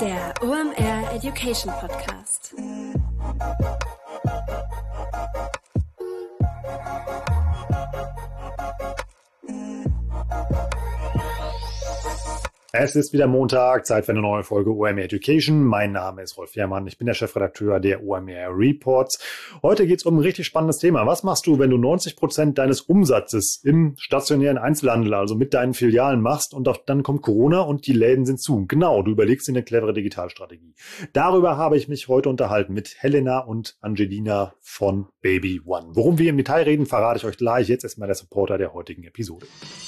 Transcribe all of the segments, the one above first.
Der OMR Education Podcast. Es ist wieder Montag, Zeit für eine neue Folge OMR Education. Mein Name ist Rolf Fährmann, ich bin der Chefredakteur der OMR Reports. Heute geht es um ein richtig spannendes Thema. Was machst du, wenn du 90% deines Umsatzes im stationären Einzelhandel, also mit deinen Filialen machst und dann kommt Corona und die Läden sind zu? Genau, du überlegst dir eine clevere Digitalstrategie. Darüber habe ich mich heute unterhalten mit Helena und Angelina von Baby One. Worum wir im Detail reden, verrate ich euch gleich. Jetzt erstmal der Supporter der heutigen Episode.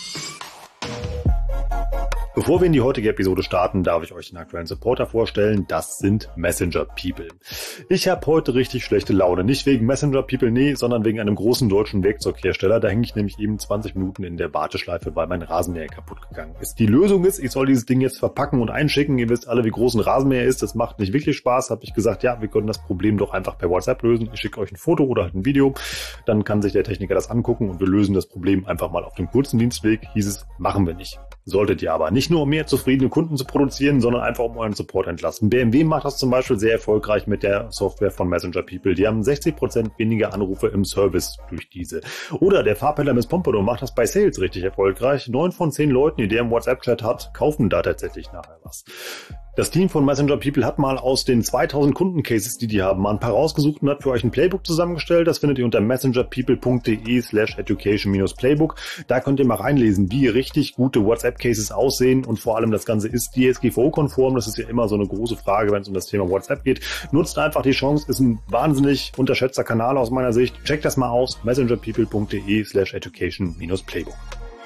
Bevor wir in die heutige Episode starten, darf ich euch den aktuellen Supporter vorstellen. Das sind Messenger People. Ich habe heute richtig schlechte Laune. Nicht wegen Messenger People, nee, sondern wegen einem großen deutschen Werkzeughersteller. Da hänge ich nämlich eben 20 Minuten in der Warteschleife, weil mein Rasenmäher kaputt gegangen ist. Die Lösung ist, ich soll dieses Ding jetzt verpacken und einschicken. Ihr wisst alle, wie groß ein Rasenmäher ist. Das macht nicht wirklich Spaß. Habe ich gesagt, ja, wir können das Problem doch einfach per WhatsApp lösen. Ich schicke euch ein Foto oder halt ein Video. Dann kann sich der Techniker das angucken und wir lösen das Problem einfach mal auf dem kurzen Dienstweg. Hieß es, machen wir nicht. Solltet ihr aber. Nicht nur, um mehr zufriedene Kunden zu produzieren, sondern einfach, um euren Support entlasten. BMW macht das zum Beispiel sehr erfolgreich mit der Software von Messenger People. Die haben 60% weniger Anrufe im Service durch diese. Oder der Farbhändler Miss Pompadour macht das bei Sales richtig erfolgreich. 9 von 10 Leuten, die der im WhatsApp-Chat hat, kaufen da tatsächlich nachher was. Das Team von Messenger People hat mal aus den 2000 Kundencases, die haben, mal ein paar rausgesucht und hat für euch ein Playbook zusammengestellt. Das findet ihr unter messengerpeople.de/education-playbook. Da könnt ihr mal reinlesen, wie richtig gute WhatsApp-Cases aussehen und vor allem das Ganze ist DSGVO-konform. Das ist ja immer so eine große Frage, wenn es um das Thema WhatsApp geht. Nutzt einfach die Chance, ist ein wahnsinnig unterschätzter Kanal aus meiner Sicht. Checkt das mal aus, messengerpeople.de/education-playbook.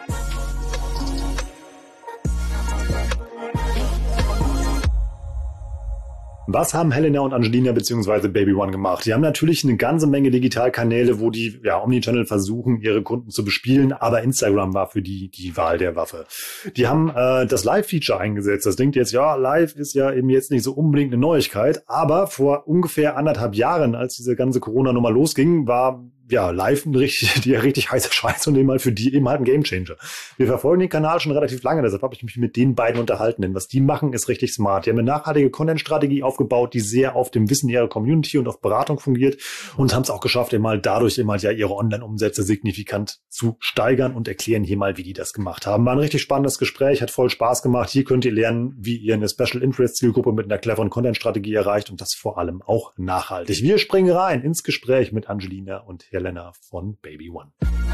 Was haben Helena und Angelina bzw. Baby One gemacht? Die haben natürlich eine ganze Menge Digitalkanäle, wo die Omnichannel versuchen, ihre Kunden zu bespielen, aber Instagram war für die Wahl der Waffe. Die haben das Live-Feature eingesetzt. Das denkt jetzt, ja, Live ist ja eben jetzt nicht so unbedingt eine Neuigkeit, aber vor ungefähr 1,5 Jahren, als diese ganze Corona-Nummer losging, war live ein richtig heißer Scheiß und eben halt für die eben halt ein Gamechanger. Wir verfolgen den Kanal schon relativ lange, deshalb habe ich mich mit den beiden unterhalten, denn was die machen, ist richtig smart. Die haben eine nachhaltige Content-Strategie aufgebaut, die sehr auf dem Wissen ihrer Community und auf Beratung fungiert und haben es auch geschafft, eben halt dadurch eben halt ihre Online-Umsätze signifikant zu steigern und erklären hier mal, wie die das gemacht haben. War ein richtig spannendes Gespräch, hat voll Spaß gemacht. Hier könnt ihr lernen, wie ihr eine Special-Interest-Zielgruppe mit einer cleveren Content-Strategie erreicht und das vor allem auch nachhaltig. Wir springen rein ins Gespräch mit Angelina und Helena von Baby One.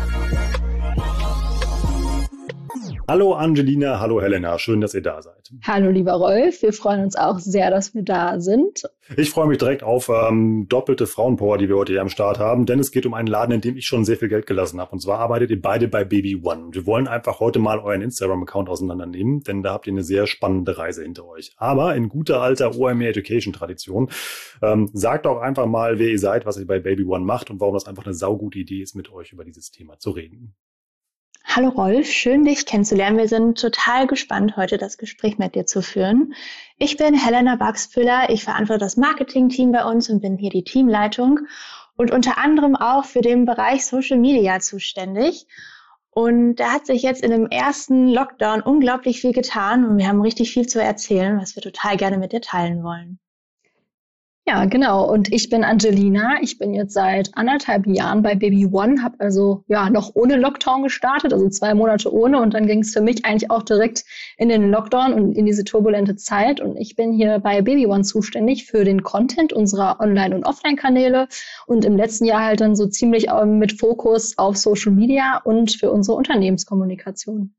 Hallo Angelina, hallo Helena, schön, dass ihr da seid. Hallo lieber Rolf, wir freuen uns auch sehr, dass wir da sind. Ich freue mich direkt auf doppelte Frauenpower, die wir heute hier am Start haben, denn es geht um einen Laden, in dem ich schon sehr viel Geld gelassen habe. Und zwar arbeitet ihr beide bei Baby One. Wir wollen einfach heute mal euren Instagram-Account auseinandernehmen, denn da habt ihr eine sehr spannende Reise hinter euch. Aber in guter alter OMR Education-Tradition, sagt auch einfach mal, wer ihr seid, was ihr bei Baby One macht und warum das einfach eine saugute Idee ist, mit euch über dieses Thema zu reden. Hallo Rolf, schön dich kennenzulernen. Wir sind total gespannt, heute das Gespräch mit dir zu führen. Ich bin Helena Baxpüller, ich verantworte das Marketing-Team bei uns und bin hier die Teamleitung und unter anderem auch für den Bereich Social Media zuständig. Und da hat sich jetzt in dem ersten Lockdown unglaublich viel getan und wir haben richtig viel zu erzählen, was wir total gerne mit dir teilen wollen. Ja, genau. Und ich bin Angelina. Ich bin jetzt seit 1,5 Jahren bei Baby One, habe also noch ohne Lockdown gestartet, also 2 Monate ohne. Und dann ging es für mich eigentlich auch direkt in den Lockdown und in diese turbulente Zeit. Und ich bin hier bei Baby One zuständig für den Content unserer Online- und Offline-Kanäle und im letzten Jahr halt dann so ziemlich mit Fokus auf Social Media und für unsere Unternehmenskommunikation.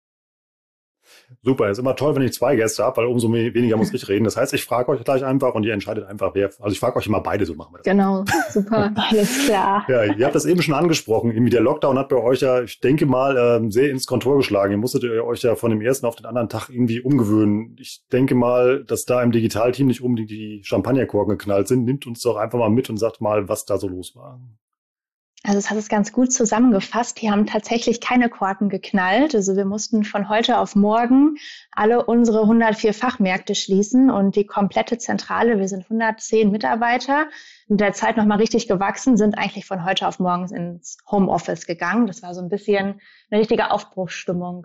Super, ist immer toll, wenn ich 2 Gäste habe, weil umso weniger muss ich reden. Das heißt, ich frage euch gleich einfach und ihr entscheidet einfach, wer. Also ich frage euch immer beide, so machen wir das. Genau, super, alles klar. Ja, ihr habt das eben schon angesprochen. Irgendwie der Lockdown hat bei euch ja, ich denke mal, sehr ins Kontor geschlagen. Ihr musstet euch ja von dem ersten auf den anderen Tag irgendwie umgewöhnen. Ich denke mal, dass da im Digitalteam nicht unbedingt die Champagnerkorken geknallt sind. Nimmt uns doch einfach mal mit und sagt mal, was da so los war. Also es hat es ganz gut zusammengefasst. Die haben tatsächlich keine Korken geknallt. Also wir mussten von heute auf morgen alle unsere 104 Fachmärkte schließen und die komplette Zentrale, wir sind 110 Mitarbeiter, in der Zeit nochmal richtig gewachsen, sind eigentlich von heute auf morgen ins Homeoffice gegangen. Das war so ein bisschen eine richtige Aufbruchsstimmung,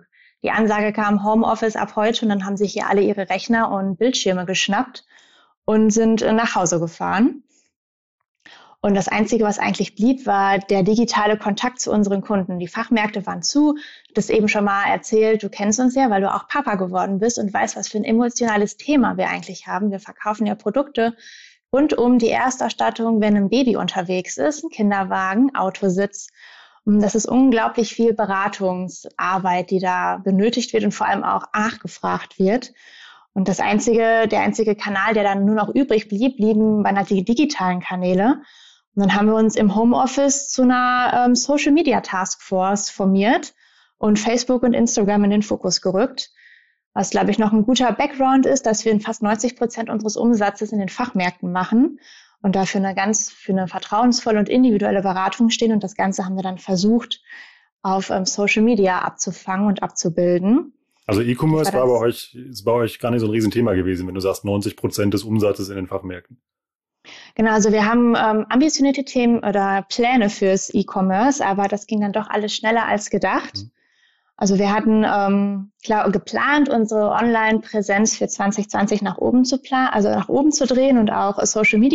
die Ansage kam, Homeoffice ab heute, und dann haben sich hier alle ihre Rechner und Bildschirme geschnappt und sind nach Hause gefahren. Und das Einzige, was eigentlich blieb, war der digitale Kontakt zu unseren Kunden. Die Fachmärkte waren zu. Du hast eben schon mal erzählt, du kennst uns ja, weil du auch Papa geworden bist und weißt, was für ein emotionales Thema wir eigentlich haben. Wir verkaufen ja Produkte rund um die Erstausstattung, wenn ein Baby unterwegs ist, ein Kinderwagen, Autositz. Und das ist unglaublich viel Beratungsarbeit, die da benötigt wird und vor allem auch nachgefragt wird. Und der einzige Kanal, der dann nur noch übrig blieben, waren halt die digitalen Kanäle. Und dann haben wir uns im Homeoffice zu einer Social Media Taskforce formiert und Facebook und Instagram in den Fokus gerückt. Was, glaube ich, noch ein guter Background ist, dass wir in fast 90% unseres Umsatzes in den Fachmärkten machen und dafür für eine vertrauensvolle und individuelle Beratung stehen. Und das Ganze haben wir dann versucht, auf Social Media abzufangen und abzubilden. Also E-Commerce ist bei euch gar nicht so ein Riesenthema gewesen, wenn du sagst 90% des Umsatzes in den Fachmärkten. Genau, also wir haben ambitionierte Themen oder Pläne fürs E-Commerce, aber das ging dann doch alles schneller als gedacht. Also wir hatten geplant, unsere Online-Präsenz für 2020 nach oben zu drehen und auch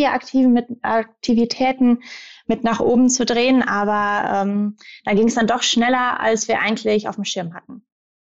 Social-Media-Aktivitäten mit nach oben zu drehen, aber da ging es dann doch schneller, als wir eigentlich auf dem Schirm hatten.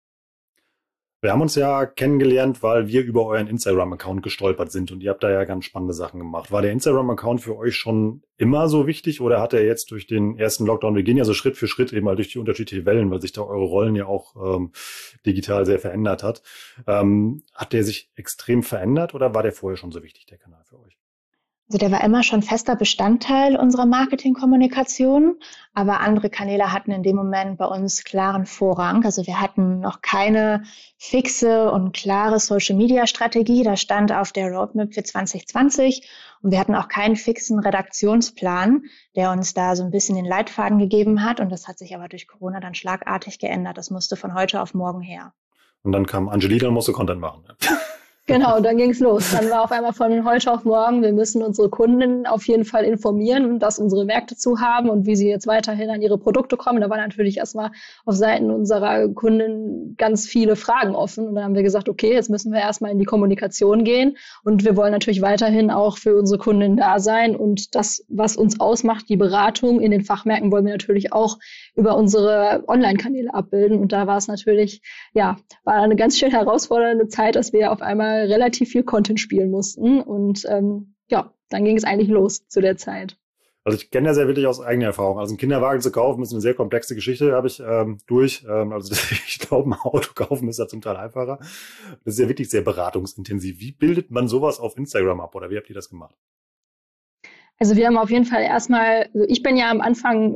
Wir haben uns ja kennengelernt, weil wir über euren Instagram-Account gestolpert sind und ihr habt da ja ganz spannende Sachen gemacht. War der Instagram-Account für euch schon immer so wichtig oder hat er jetzt durch den ersten Lockdown, wir gehen ja so Schritt für Schritt eben mal durch die unterschiedlichen Wellen, weil sich da eure Rollen ja auch digital sehr verändert hat. Hat der sich extrem verändert oder war der vorher schon so wichtig, der Kanal für euch? Also der war immer schon fester Bestandteil unserer Marketingkommunikation, aber andere Kanäle hatten in dem Moment bei uns klaren Vorrang. Also wir hatten noch keine fixe und klare Social-Media-Strategie. Das stand auf der Roadmap für 2020 und wir hatten auch keinen fixen Redaktionsplan, der uns da so ein bisschen den Leitfaden gegeben hat. Und das hat sich aber durch Corona dann schlagartig geändert. Das musste von heute auf morgen her. Und dann kam Angelina und musste Content machen. Genau, dann ging's los. Dann war auf einmal von heute auf morgen, wir müssen unsere Kunden auf jeden Fall informieren, dass unsere Märkte zu haben und wie sie jetzt weiterhin an ihre Produkte kommen. Da waren natürlich erstmal auf Seiten unserer Kunden ganz viele Fragen offen. Und dann haben wir gesagt, okay, jetzt müssen wir erstmal in die Kommunikation gehen. Und wir wollen natürlich weiterhin auch für unsere Kunden da sein. Und das, was uns ausmacht, die Beratung in den Fachmärkten, wollen wir natürlich auch über unsere Online-Kanäle abbilden. Und da war es natürlich, war eine ganz schön herausfordernde Zeit, dass wir auf einmal relativ viel Content spielen mussten. Und dann ging es eigentlich los zu der Zeit. Also ich kenne das ja wirklich aus eigener Erfahrung. Also einen Kinderwagen zu kaufen ist eine sehr komplexe Geschichte, habe ich durch. Ich glaube, ein Auto kaufen ist ja zum Teil einfacher. Das ist ja wirklich sehr beratungsintensiv. Wie bildet man sowas auf Instagram ab oder wie habt ihr das gemacht? Also wir haben auf jeden Fall ich bin ja am Anfang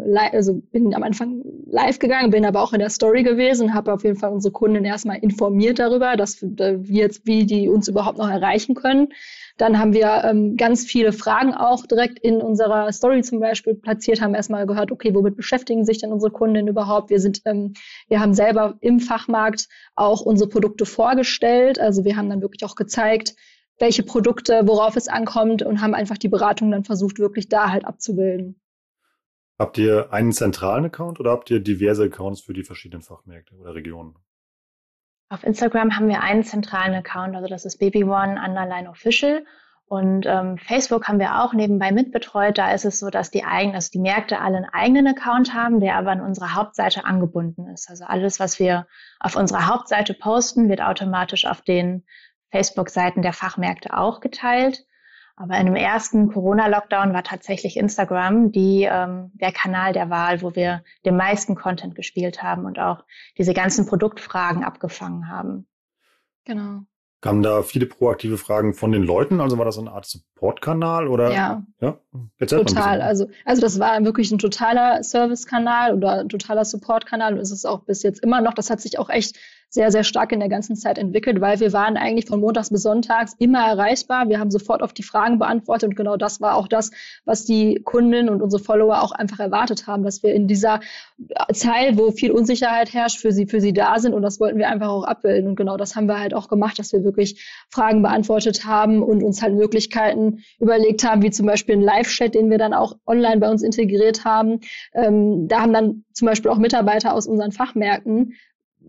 live gegangen, bin aber auch in der Story gewesen, habe auf jeden Fall unsere Kunden erstmal informiert darüber, wie die uns überhaupt noch erreichen können. Dann haben wir ganz viele Fragen auch direkt in unserer Story zum Beispiel platziert, haben erstmal gehört, okay, womit beschäftigen sich denn unsere Kunden überhaupt? Wir haben selber im Fachmarkt auch unsere Produkte vorgestellt, also wir haben dann wirklich auch gezeigt, welche Produkte, worauf es ankommt und haben einfach die Beratung dann versucht, wirklich da halt abzubilden. Habt ihr einen zentralen Account oder habt ihr diverse Accounts für die verschiedenen Fachmärkte oder Regionen? Auf Instagram haben wir einen zentralen Account, also das ist babyone_official. Und Facebook haben wir auch nebenbei mitbetreut. Da ist es so, dass die Märkte alle einen eigenen Account haben, der aber an unserer Hauptseite angebunden ist. Also alles, was wir auf unserer Hauptseite posten, wird automatisch auf den Facebook-Seiten der Fachmärkte auch geteilt. Aber in dem ersten Corona-Lockdown war tatsächlich Instagram der Kanal der Wahl, wo wir den meisten Content gespielt haben und auch diese ganzen Produktfragen abgefangen haben. Genau. Kamen da viele proaktive Fragen von den Leuten? Also war das so eine Art Support-Kanal oder? Ja, total. Also das war wirklich ein totaler Service-Kanal oder ein totaler Support-Kanal und ist es auch bis jetzt immer noch. Das hat sich auch echt sehr, sehr stark in der ganzen Zeit entwickelt, weil wir waren eigentlich von montags bis sonntags immer erreichbar. Wir haben sofort auf die Fragen beantwortet und genau das war auch das, was die Kunden und unsere Follower auch einfach erwartet haben, dass wir in dieser Zeit, wo viel Unsicherheit herrscht, für sie da sind und das wollten wir einfach auch abbilden und genau das haben wir halt auch gemacht, dass wir wirklich Fragen beantwortet haben und uns halt Möglichkeiten überlegt haben, wie zum Beispiel ein Live-Chat, den wir dann auch online bei uns integriert haben. Da haben dann zum Beispiel auch Mitarbeiter aus unseren Fachmärkten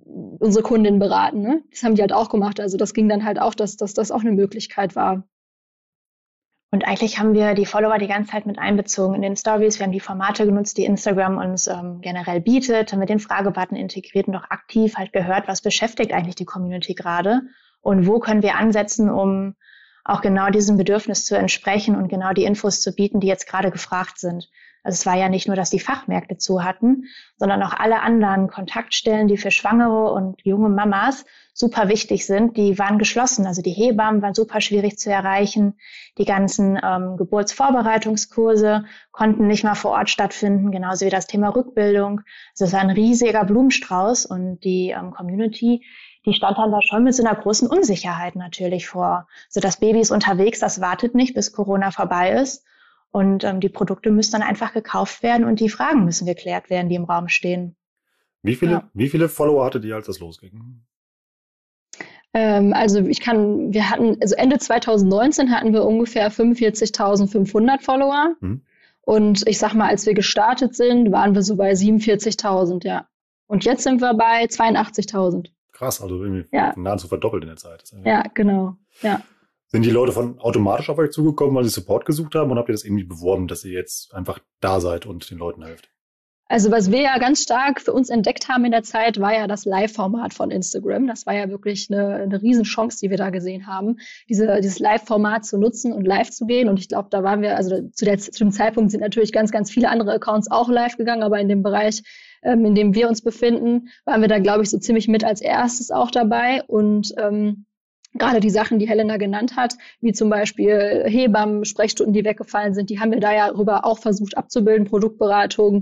unsere Kundinnen beraten. Ne? Das haben die halt auch gemacht. Also das ging dann halt auch, dass das auch eine Möglichkeit war. Und eigentlich haben wir die Follower die ganze Zeit mit einbezogen in den Stories. Wir haben die Formate genutzt, die Instagram uns generell bietet, haben wir den Fragebutton integriert und auch aktiv halt gehört, was beschäftigt eigentlich die Community gerade und wo können wir ansetzen, um auch genau diesem Bedürfnis zu entsprechen und genau die Infos zu bieten, die jetzt gerade gefragt sind. Also es war ja nicht nur, dass die Fachmärkte zu hatten, sondern auch alle anderen Kontaktstellen, die für Schwangere und junge Mamas super wichtig sind, die waren geschlossen. Also die Hebammen waren super schwierig zu erreichen. Die ganzen Geburtsvorbereitungskurse konnten nicht mal vor Ort stattfinden, genauso wie das Thema Rückbildung. Also es war ein riesiger Blumenstrauß und die Community, die stand dann da schon mit so einer großen Unsicherheit natürlich vor. So, das Baby ist unterwegs, das wartet nicht, bis Corona vorbei ist. Und die Produkte müssen dann einfach gekauft werden und die Fragen müssen geklärt werden, die im Raum stehen. Wie viele Follower hattet ihr, als das losging? Also Ende 2019 hatten wir ungefähr 45.500 Follower. Und ich sag mal, als wir gestartet sind, waren wir so bei 47.000, ja. Und jetzt sind wir bei 82.000. Krass, also irgendwie nahezu verdoppelt in der Zeit. Ja, genau, ja. Sind die Leute automatisch auf euch zugekommen, weil sie Support gesucht haben, und habt ihr das irgendwie beworben, dass ihr jetzt einfach da seid und den Leuten helft? Also was wir ja ganz stark für uns entdeckt haben in der Zeit, war ja das Live-Format von Instagram. Das war ja wirklich eine Riesenchance, die wir da gesehen haben, dieses Live-Format zu nutzen und live zu gehen. Und ich glaube, da waren wir, also zu dem Zeitpunkt sind natürlich ganz, ganz viele andere Accounts auch live gegangen, aber in dem Bereich, in dem wir uns befinden, waren wir da, glaube ich, so ziemlich mit als erstes auch dabei. Und gerade die Sachen, die Helena genannt hat, wie zum Beispiel Hebammen, Sprechstunden, die weggefallen sind, die haben wir da ja rüber auch versucht abzubilden, Produktberatung,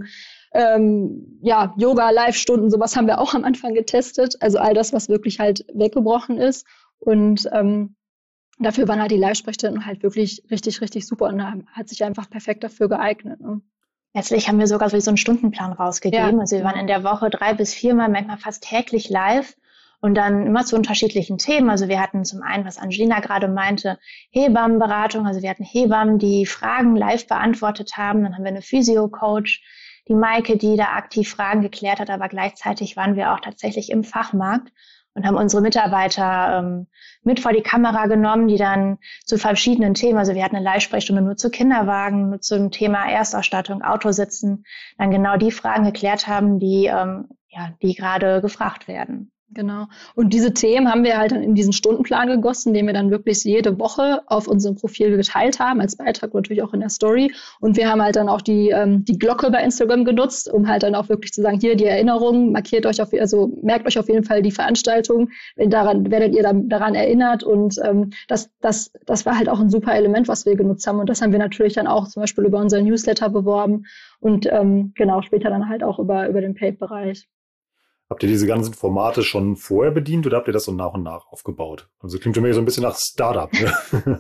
Yoga, Live-Stunden, sowas haben wir auch am Anfang getestet. Also all das, was wirklich halt weggebrochen ist. Und dafür waren halt die Live-Sprechstunden halt wirklich richtig, richtig super und hat sich einfach perfekt dafür geeignet. Ne? Letztlich haben wir sogar so einen Stundenplan rausgegeben. Ja. Also wir waren in der Woche 3 bis 4 Mal, manchmal fast täglich live. Und dann immer zu unterschiedlichen Themen. Also wir hatten zum einen, was Angelina gerade meinte, Hebammenberatung. Also wir hatten Hebammen, die Fragen live beantwortet haben. Dann haben wir eine Physio-Coach, die Maike, die da aktiv Fragen geklärt hat. Aber gleichzeitig waren wir auch tatsächlich im Fachmarkt und haben unsere Mitarbeiter mit vor die Kamera genommen, die dann zu verschiedenen Themen, also wir hatten eine Live-Sprechstunde nur zu Kinderwagen, nur zum Thema Erstausstattung, Autositzen, dann genau die Fragen geklärt haben, die gerade gefragt werden. Genau. Und diese Themen haben wir halt dann in diesen Stundenplan gegossen, den wir dann wirklich jede Woche auf unserem Profil geteilt haben, als Beitrag natürlich auch in der Story. Und wir haben halt dann auch die Glocke bei Instagram genutzt, um halt dann auch wirklich zu sagen, hier die Erinnerungen, merkt euch auf jeden Fall die Veranstaltung, werdet ihr daran erinnert. Und das war halt auch ein super Element, was wir genutzt haben. Und das haben wir natürlich dann auch zum Beispiel über unseren Newsletter beworben und später dann halt auch über den Paid-Bereich. Habt ihr diese ganzen Formate schon vorher bedient oder habt ihr das so nach und nach aufgebaut? Also klingt für mich so ein bisschen nach Startup. Ne?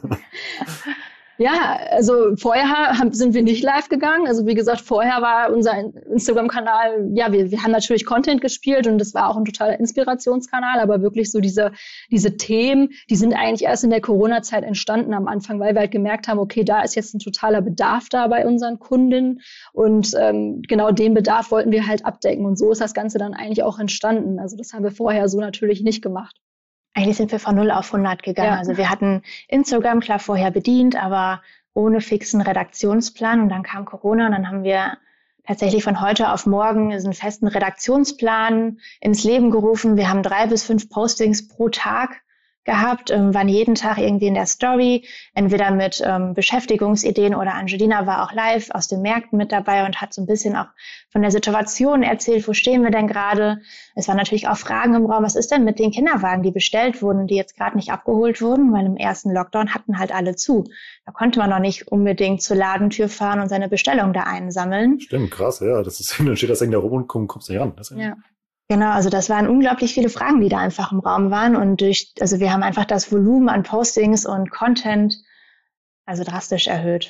Ja, also vorher sind wir nicht live gegangen. Also wie gesagt, vorher war unser Instagram-Kanal, ja, wir haben natürlich Content gespielt und das war auch ein totaler Inspirationskanal, aber wirklich so diese Themen, die sind eigentlich erst in der Corona-Zeit entstanden am Anfang, weil wir halt gemerkt haben, okay, da ist jetzt ein totaler Bedarf da bei unseren Kundinnen und genau den Bedarf wollten wir halt abdecken und so ist das Ganze dann eigentlich auch entstanden. Also das haben wir vorher so natürlich nicht gemacht. Eigentlich sind wir von 0 auf 100 gegangen. Ja. Also wir hatten Instagram klar vorher bedient, aber ohne fixen Redaktionsplan. Und dann kam Corona und dann haben wir tatsächlich von heute auf morgen einen festen Redaktionsplan ins Leben gerufen. Wir haben 3 bis 5 Postings pro Tag gehabt, waren jeden Tag irgendwie in der Story, entweder mit Beschäftigungsideen oder Angelina war auch live aus den Märkten mit dabei und hat so ein bisschen auch von der Situation erzählt, wo stehen wir denn gerade. Es waren natürlich auch Fragen im Raum, was ist denn mit den Kinderwagen, die bestellt wurden, die jetzt gerade nicht abgeholt wurden, weil im ersten Lockdown hatten halt alle zu. Da konnte man noch nicht unbedingt zur Ladentür fahren und seine Bestellung da einsammeln. Stimmt, krass, ja. Dann steht das Ding da rum und kommst nicht ran. Ja. Genau, also das waren unglaublich viele Fragen, die da einfach im Raum waren und wir haben einfach das Volumen an Postings und Content also drastisch erhöht.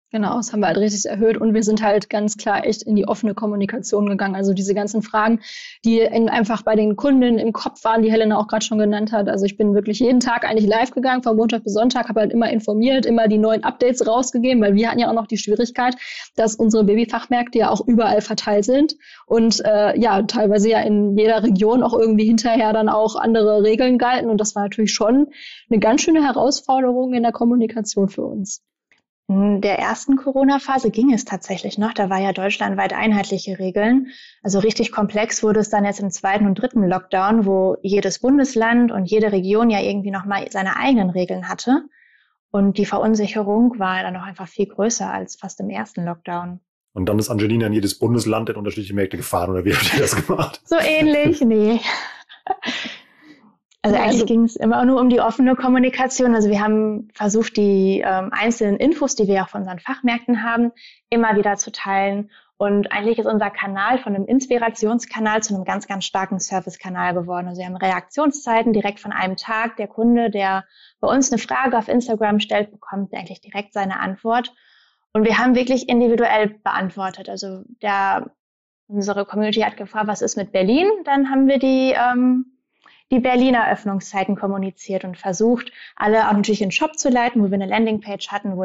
Genau, das haben wir halt richtig erhöht und wir sind halt ganz klar echt in die offene Kommunikation gegangen. Also diese ganzen Fragen, die einfach bei den Kunden im Kopf waren, die Helena auch gerade schon genannt hat. Also ich bin wirklich jeden Tag eigentlich live gegangen, von Montag bis Sonntag, habe halt immer informiert, immer die neuen Updates rausgegeben, weil wir hatten ja auch noch die Schwierigkeit, dass unsere Babyfachmärkte ja auch überall verteilt sind und teilweise ja in jeder Region auch irgendwie hinterher dann auch andere Regeln galten. Und das war natürlich schon eine ganz schöne Herausforderung in der Kommunikation für uns. In der ersten Corona-Phase ging es tatsächlich noch. Da war ja deutschlandweit einheitliche Regeln. Also richtig komplex wurde es dann jetzt im zweiten und dritten Lockdown, wo jedes Bundesland und jede Region ja irgendwie nochmal seine eigenen Regeln hatte. Und die Verunsicherung war dann noch einfach viel größer als fast im ersten Lockdown. Und dann ist Angelina in jedes Bundesland in unterschiedliche Märkte gefahren, oder wie habt ihr das gemacht? So ähnlich? Nee. Also eigentlich ging es immer nur um die offene Kommunikation. Also wir haben versucht, die einzelnen Infos, die wir auch von unseren Fachmärkten haben, immer wieder zu teilen. Und eigentlich ist unser Kanal von einem Inspirationskanal zu einem ganz, ganz starken Servicekanal geworden. Also wir haben Reaktionszeiten direkt von einem Tag. Der Kunde, der bei uns eine Frage auf Instagram stellt, bekommt eigentlich direkt seine Antwort. Und wir haben wirklich individuell beantwortet. Also unsere Community hat gefragt, was ist mit Berlin? Dann haben wir die Berliner Öffnungszeiten kommuniziert und versucht, alle auch natürlich in den Shop zu leiten, wo wir eine Landingpage hatten, wo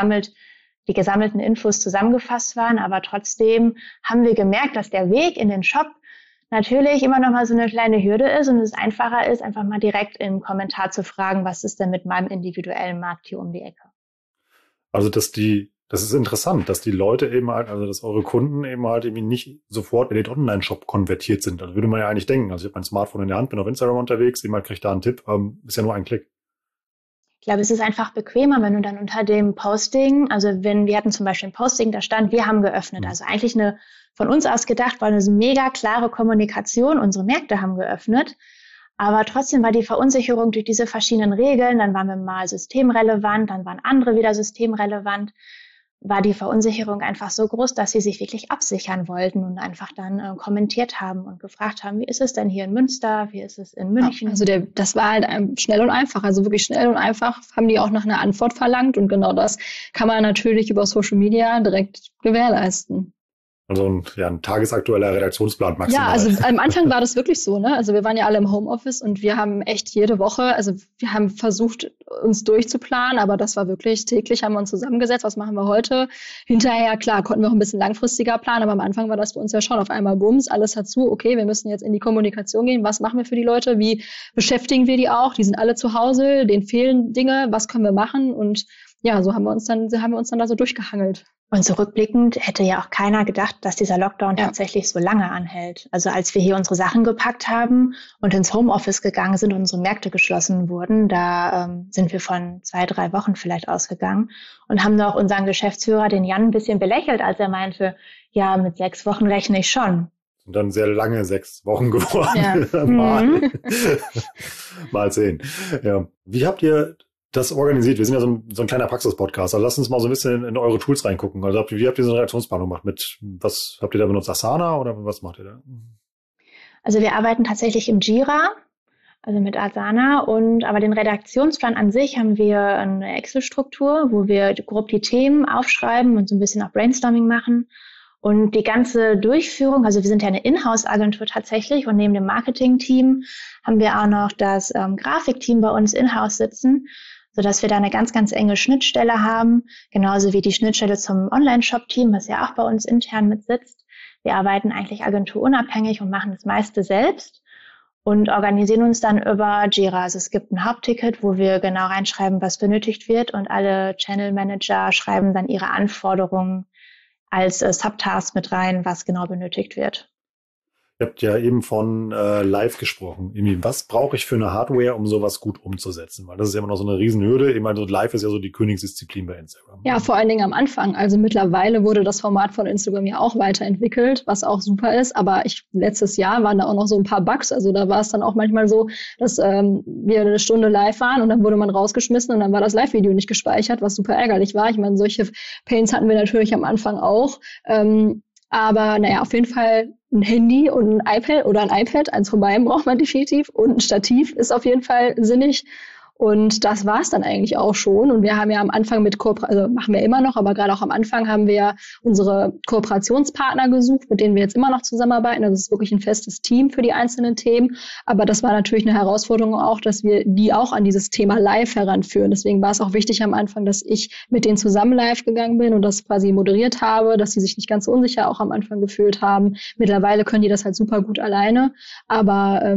die gesammelten Infos zusammengefasst waren. Aber trotzdem haben wir gemerkt, dass der Weg in den Shop natürlich immer noch mal so eine kleine Hürde ist und es einfacher ist, einfach mal direkt im Kommentar zu fragen, was ist denn mit meinem individuellen Markt hier um die Ecke? Also, das ist interessant, dass die Leute eben halt, also dass eure Kunden eben halt irgendwie nicht sofort in den Online-Shop konvertiert sind. Also würde man ja eigentlich denken. Also ich habe mein Smartphone in der Hand, bin auf Instagram unterwegs, jemand kriegt da einen Tipp, ist ja nur ein Klick. Ich glaube, es ist einfach bequemer, wenn du dann unter dem Posting, also wir hatten zum Beispiel ein Posting, da stand, wir haben geöffnet. Also eigentlich von uns aus gedacht, war eine mega klare Kommunikation, unsere Märkte haben geöffnet. Aber trotzdem war die Verunsicherung durch diese verschiedenen Regeln, dann waren wir mal systemrelevant, dann waren andere wieder systemrelevant, war die Verunsicherung einfach so groß, dass sie sich wirklich absichern wollten und einfach dann kommentiert haben und gefragt haben, wie ist es denn hier in Münster, wie ist es in München? Ja, also das war halt schnell und einfach, also wirklich schnell und einfach haben die auch nach einer Antwort verlangt und genau das kann man natürlich über Social Media direkt gewährleisten. Also ein tagesaktueller Redaktionsplan maximal. Ja, also am Anfang war das wirklich so, ne? Also wir waren ja alle im Homeoffice und wir haben echt jede Woche, also wir haben versucht, uns durchzuplanen, aber das war wirklich täglich, haben wir uns zusammengesetzt, was machen wir heute? Hinterher, klar, konnten wir auch ein bisschen langfristiger planen, aber am Anfang war das für uns ja schon auf einmal Bums, alles hat zu, okay, wir müssen jetzt in die Kommunikation gehen, was machen wir für die Leute, wie beschäftigen wir die auch, die sind alle zu Hause, denen fehlen Dinge, was können wir machen und ja, so haben wir uns dann da so durchgehangelt. Und so rückblickend hätte ja auch keiner gedacht, dass dieser Lockdown tatsächlich so lange anhält. Also als wir hier unsere Sachen gepackt haben und ins Homeoffice gegangen sind und unsere Märkte geschlossen wurden, da sind wir von 2-3 Wochen vielleicht ausgegangen und haben noch unseren Geschäftsführer, den Jan, ein bisschen belächelt, als er meinte, ja, mit 6 Wochen rechne ich schon. Und dann sehr lange 6 Wochen geworden. Ja. Mal 10. Ja. Wie habt ihr das organisiert? Wir sind ja so ein kleiner Praxis-Podcast. Also lasst uns mal so ein bisschen in eure Tools reingucken. Also wie habt ihr so eine Reaktionsplanung gemacht? Was habt ihr da benutzt? Asana oder was macht ihr da? Also wir arbeiten tatsächlich im Jira, also mit Asana. Aber den Redaktionsplan an sich haben wir eine Excel-Struktur, wo wir grob die Themen aufschreiben und so ein bisschen auch Brainstorming machen. Und die ganze Durchführung, also wir sind ja eine Inhouse-Agentur tatsächlich und neben dem Marketing-Team haben wir auch noch das Grafikteam bei uns in-house sitzen, sodass wir da eine ganz, ganz enge Schnittstelle haben, genauso wie die Schnittstelle zum Online-Shop-Team, was ja auch bei uns intern mit sitzt. Wir arbeiten eigentlich agenturunabhängig und machen das meiste selbst und organisieren uns dann über Jira. Also es gibt ein Hauptticket, wo wir genau reinschreiben, was benötigt wird und alle Channel-Manager schreiben dann ihre Anforderungen als Subtask mit rein, was genau benötigt wird. Ihr habt ja eben von Live gesprochen. Was brauche ich für eine Hardware, um sowas gut umzusetzen? Weil das ist ja immer noch so eine Riesenhürde. Ich meine, so Live ist ja so die Königsdisziplin bei Instagram. Ja, vor allen Dingen am Anfang. Also mittlerweile wurde das Format von Instagram ja auch weiterentwickelt, was auch super ist. Aber letztes Jahr waren da auch noch so ein paar Bugs. Also da war es dann auch manchmal so, dass wir eine Stunde live waren und dann wurde man rausgeschmissen und dann war das Live-Video nicht gespeichert, was super ärgerlich war. Ich meine, solche Pains hatten wir natürlich am Anfang auch. Aber naja, auf jeden Fall ein Handy und ein iPad oder ein iPad, eins von beiden braucht man definitiv und ein Stativ ist auf jeden Fall sinnig Und das war es dann eigentlich auch schon. Und wir haben ja am Anfang also machen wir immer noch, aber gerade auch am Anfang haben wir ja unsere Kooperationspartner gesucht, mit denen wir jetzt immer noch zusammenarbeiten. Also es ist wirklich ein festes Team für die einzelnen Themen. Aber das war natürlich eine Herausforderung auch, dass wir die auch an dieses Thema live heranführen. Deswegen war es auch wichtig am Anfang, dass ich mit denen zusammen live gegangen bin und das quasi moderiert habe, dass sie sich nicht ganz so unsicher auch am Anfang gefühlt haben. Mittlerweile können die das halt super gut alleine. Aber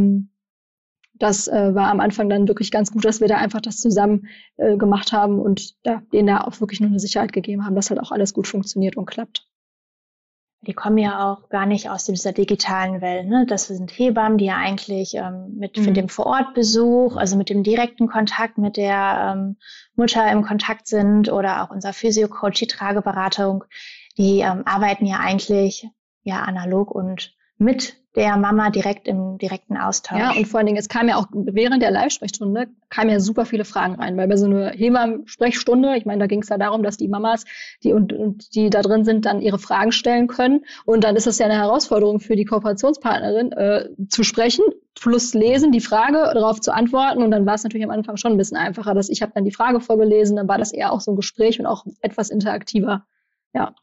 das war am Anfang dann wirklich ganz gut, dass wir da einfach das zusammen gemacht haben und denen da auch wirklich nur eine Sicherheit gegeben haben, dass halt auch alles gut funktioniert und klappt. Die kommen ja auch gar nicht aus dieser digitalen Welt, ne? Das sind Hebammen, die ja eigentlich mit dem Vorortbesuch, also mit dem direkten Kontakt mit der Mutter im Kontakt sind oder auch unser Physio-Coach, die Trageberatung, die arbeiten ja eigentlich analog und mit der Mama direkt im direkten Austausch. Ja, und vor allen Dingen, es kam ja auch während der Live-Sprechstunde ja super viele Fragen rein, weil bei so einer Hebammen-Sprechstunde, ich meine, da ging es ja darum, dass die Mamas, die da drin sind, dann ihre Fragen stellen können. Und dann ist es ja eine Herausforderung für die Kooperationspartnerin, zu sprechen, plus lesen, die Frage, darauf zu antworten. Und dann war es natürlich am Anfang schon ein bisschen einfacher, dass ich habe dann die Frage vorgelesen, dann war das eher auch so ein Gespräch und auch etwas interaktiver. Ja.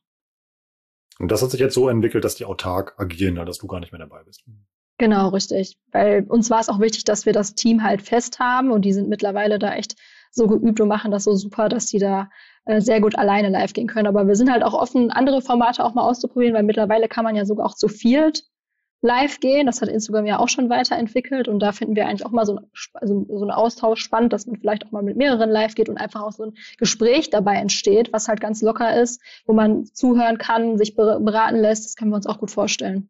Und das hat sich jetzt so entwickelt, dass die autark agieren, dass du gar nicht mehr dabei bist. Genau, richtig. Weil uns war es auch wichtig, dass wir das Team halt fest haben und die sind mittlerweile da echt so geübt und machen das so super, dass die da sehr gut alleine live gehen können. Aber wir sind halt auch offen, andere Formate auch mal auszuprobieren, weil mittlerweile kann man ja sogar auch zu viert live gehen. Das hat Instagram ja auch schon weiterentwickelt und da finden wir eigentlich auch mal so einen Austausch spannend, dass man vielleicht auch mal mit mehreren live geht und einfach auch so ein Gespräch dabei entsteht, was halt ganz locker ist, wo man zuhören kann, sich beraten lässt. Das können wir uns auch gut vorstellen.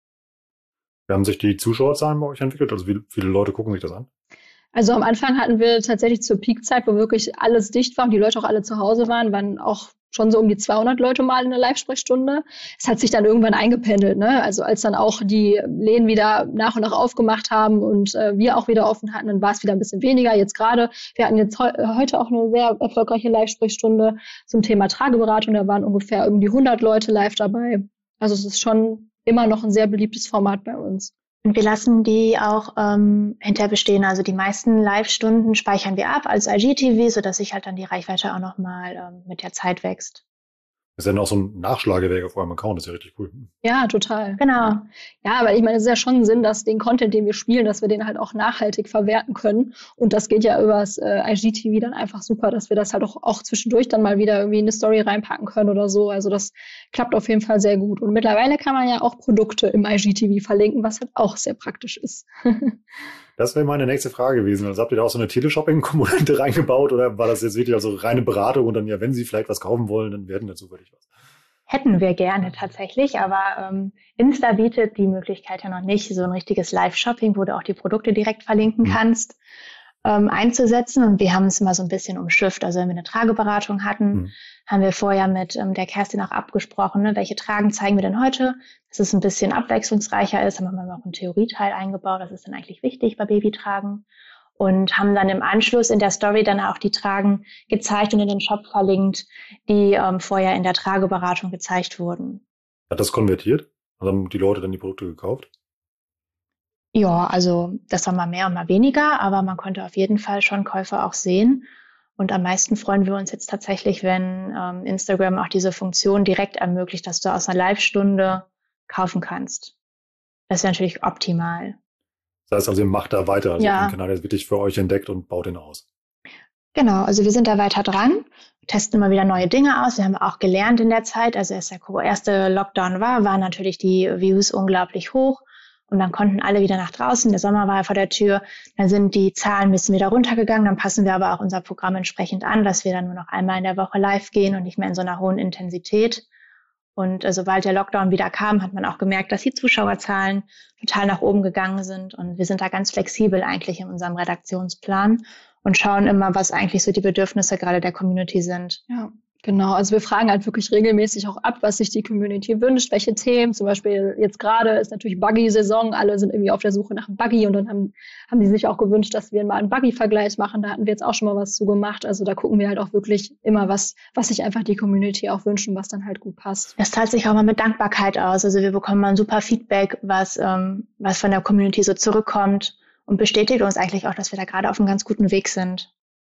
Wie haben sich die Zuschauerzahlen bei euch entwickelt? Also wie viele Leute gucken sich das an? Also am Anfang hatten wir tatsächlich zur Peakzeit, wo wirklich alles dicht war und die Leute auch alle zu Hause waren auch schon so um die 200 Leute mal in der Live-Sprechstunde. Es hat sich dann irgendwann eingependelt, ne? Also als dann auch die Läden wieder nach und nach aufgemacht haben und wir auch wieder offen hatten, dann war es wieder ein bisschen weniger. Jetzt gerade, wir hatten jetzt heute auch eine sehr erfolgreiche Live-Sprechstunde zum Thema Trageberatung. Da waren ungefähr irgendwie 100 Leute live dabei. Also es ist schon immer noch ein sehr beliebtes Format bei uns. Und wir lassen die auch hinterher bestehen. Also die meisten Live-Stunden speichern wir ab als IGTV, sodass sich halt dann die Reichweite auch nochmal mit der Zeit wächst. Das ist ja noch so ein Nachschlagewerk auf eurem Account, das ist ja richtig cool. Ja, total. Genau. Ja, aber ich meine, es ist ja schon ein Sinn, dass den Content, den wir spielen, dass wir den halt auch nachhaltig verwerten können. Und das geht ja übers IGTV dann einfach super, dass wir das halt auch zwischendurch dann mal wieder irgendwie in eine Story reinpacken können oder so. Also das klappt auf jeden Fall sehr gut. Und mittlerweile kann man ja auch Produkte im IGTV verlinken, was halt auch sehr praktisch ist. Das wäre meine nächste Frage gewesen. Also habt ihr da auch so eine Teleshopping-Komponente reingebaut oder war das jetzt wirklich also reine Beratung und dann ja, wenn Sie vielleicht was kaufen wollen, dann werden dazu wirklich was? Hätten wir gerne tatsächlich, aber Insta bietet die Möglichkeit ja noch nicht, so ein richtiges Live-Shopping, wo du auch die Produkte direkt verlinken kannst, einzusetzen. Und wir haben es immer so ein bisschen umschifft. Also wenn wir eine Trageberatung hatten, haben wir vorher mit der Kerstin auch abgesprochen, ne, welche Tragen zeigen wir denn heute, dass es ein bisschen abwechslungsreicher ist. Dann haben wir auch einen Theorieteil eingebaut, das ist dann eigentlich wichtig bei Babytragen. Und haben dann im Anschluss in der Story dann auch die Tragen gezeigt und in den Shop verlinkt, die vorher in der Trageberatung gezeigt wurden. Hat das konvertiert? Haben die Leute dann die Produkte gekauft? Ja, also das war mal mehr und mal weniger, aber man konnte auf jeden Fall schon Käufe auch sehen. Und am meisten freuen wir uns jetzt tatsächlich, wenn Instagram auch diese Funktion direkt ermöglicht, dass du aus einer Live-Stunde kaufen kannst. Das wäre natürlich optimal. Das heißt also, ihr macht da weiter. Also Ja. den Kanal ist wirklich für euch entdeckt und baut den aus. Genau, also wir sind da weiter dran, testen immer wieder neue Dinge aus. Wir haben auch gelernt in der Zeit, also als der erste Lockdown war, waren natürlich die Views unglaublich hoch. Und dann konnten alle wieder nach draußen. Der Sommer war vor der Tür. Dann sind die Zahlen ein bisschen wieder runtergegangen. Dann passen wir aber auch unser Programm entsprechend an, dass wir dann nur noch einmal in der Woche live gehen und nicht mehr in so einer hohen Intensität. Und sobald der Lockdown wieder kam, hat man auch gemerkt, dass die Zuschauerzahlen total nach oben gegangen sind. Und wir sind da ganz flexibel eigentlich in unserem Redaktionsplan und schauen immer, was eigentlich so die Bedürfnisse gerade der Community sind. Ja, genau. Also wir fragen halt wirklich regelmäßig auch ab, was sich die Community wünscht, welche Themen. Zum Beispiel jetzt gerade ist natürlich Buggy-Saison. Alle sind irgendwie auf der Suche nach einem Buggy und dann haben die sich auch gewünscht, dass wir mal einen Buggy-Vergleich machen. Da hatten wir jetzt auch schon mal was zu gemacht. Also da gucken wir halt auch wirklich immer, was sich einfach die Community auch wünscht und was dann halt gut passt. Das zahlt sich auch mal mit Dankbarkeit aus. Also wir bekommen mal ein super Feedback, was von der Community so zurückkommt und bestätigt uns eigentlich auch, dass wir da gerade auf einem ganz guten Weg sind.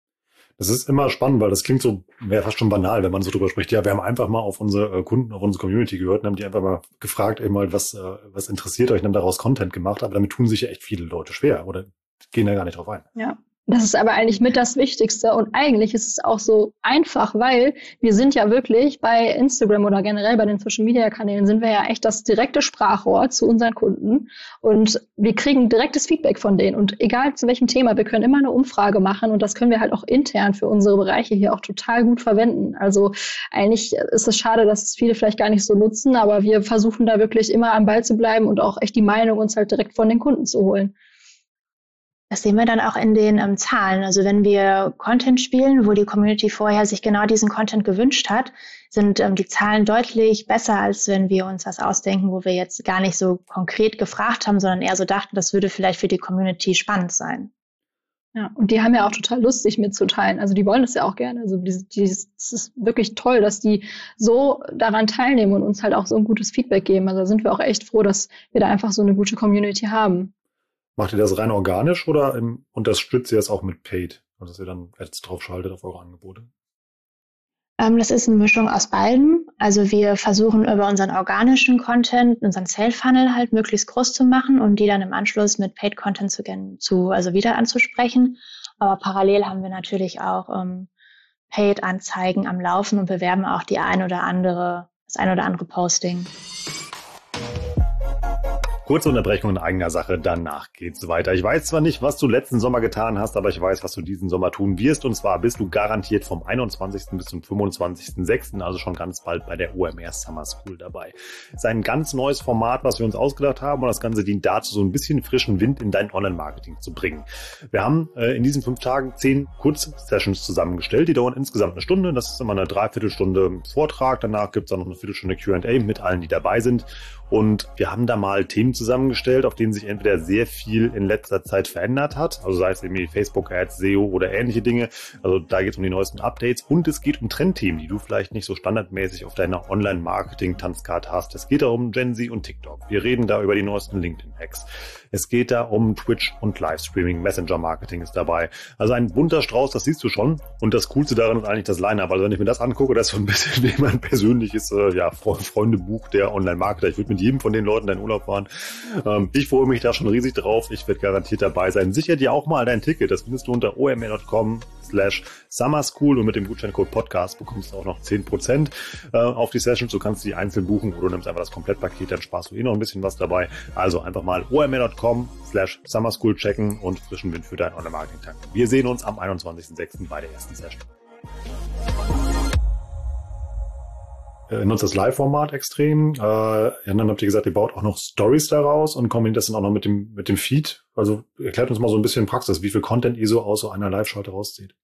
Das ist immer spannend, weil das klingt so, wäre fast schon banal, wenn man so drüber spricht. Ja, wir haben einfach mal auf unsere Kunden, auf unsere Community gehört und haben die einfach mal gefragt, eben mal, was interessiert euch, und haben daraus Content gemacht. Aber damit tun sich ja echt viele Leute schwer oder gehen da gar nicht drauf ein. Ja. Das ist aber eigentlich mit das Wichtigste und eigentlich ist es auch so einfach, weil wir sind ja wirklich bei Instagram oder generell bei den Social-Media-Kanälen sind wir ja echt das direkte Sprachrohr zu unseren Kunden und wir kriegen direktes Feedback von denen und egal zu welchem Thema, wir können immer eine Umfrage machen und das können wir halt auch intern für unsere Bereiche hier auch total gut verwenden. Also eigentlich ist es schade, dass es viele vielleicht gar nicht so nutzen, aber wir versuchen da wirklich immer am Ball zu bleiben und auch echt die Meinung uns halt direkt von den Kunden zu holen. Das sehen wir dann auch in den Zahlen. Also wenn wir Content spielen, wo die Community vorher sich genau diesen Content gewünscht hat, sind die Zahlen deutlich besser, als wenn wir uns was ausdenken, wo wir jetzt gar nicht so konkret gefragt haben, sondern eher so dachten, das würde vielleicht für die Community spannend sein. Ja, und die haben ja auch total Lust, sich mitzuteilen. Also die wollen das ja auch gerne. Also es ist wirklich toll, dass die so daran teilnehmen und uns halt auch so ein gutes Feedback geben. Also da sind wir auch echt froh, dass wir da einfach so eine gute Community haben. Macht ihr das rein organisch oder unterstützt ihr das auch mit Paid? Also dass ihr dann Ads drauf schaltet auf eure Angebote? Das ist eine Mischung aus beidem. Also wir versuchen über unseren organischen Content, unseren Sale-Funnel halt möglichst groß zu machen und die dann im Anschluss mit Paid-Content also wieder anzusprechen. Aber parallel haben wir natürlich auch Paid-Anzeigen am Laufen und bewerben auch das ein oder andere Posting. Kurze Unterbrechung in eigener Sache, danach geht's weiter. Ich weiß zwar nicht, was du letzten Sommer getan hast, aber ich weiß, was du diesen Sommer tun wirst. Und zwar bist du garantiert vom 21. bis zum 25.06., also schon ganz bald bei der OMR Summer School dabei. Es ist ein ganz neues Format, was wir uns ausgedacht haben und das Ganze dient dazu, so ein bisschen frischen Wind in dein Online-Marketing zu bringen. Wir haben in diesen 5 Tagen 10 Kurzsessions zusammengestellt, die dauern insgesamt eine Stunde. Das ist immer eine Dreiviertelstunde Vortrag, danach gibt's dann noch eine Viertelstunde Q&A mit allen, die dabei sind. Und wir haben da mal Themen zusammengestellt, auf denen sich entweder sehr viel in letzter Zeit verändert hat, also sei es irgendwie Facebook-Ads, SEO oder ähnliche Dinge. Also da geht es um die neuesten Updates und es geht um Trendthemen, die du vielleicht nicht so standardmäßig auf deiner Online-Marketing-Tanzkarte hast. Es geht da um Gen Z und TikTok. Wir reden da über die neuesten LinkedIn-Hacks. Es geht da um Twitch und Livestreaming, Messenger-Marketing ist dabei. Also ein bunter Strauß, das siehst du schon. Und das Coolste daran ist eigentlich das Line-Up. Also wenn ich mir das angucke, das ist so ein bisschen wie mein persönliches Freundebuch der Online-Marketer. Ich würde mit jedem von den Leuten in Urlaub fahren. Ich freue mich da schon riesig drauf. Ich werde garantiert dabei sein. Sicher dir auch mal dein Ticket. Das findest du unter omr.com/summerschool und mit dem Gutscheincode Podcast bekommst du auch noch 10% auf die Sessions. Du kannst die einzeln buchen oder du nimmst einfach das Komplettpaket, dann sparst du noch ein bisschen was dabei. Also einfach mal omr.com/summerschool checken und frischen Wind für dein Online-Marketing tanken. Wir sehen uns am 21.06. bei der ersten Session. Nutzt das Live-Format extrem. Dann habt ihr gesagt, ihr baut auch noch Stories daraus und kombiniert das dann auch noch mit dem Feed. Also erklärt uns mal so ein bisschen Praxis, wie viel Content ihr so aus so einer Live-Schalte rauszieht.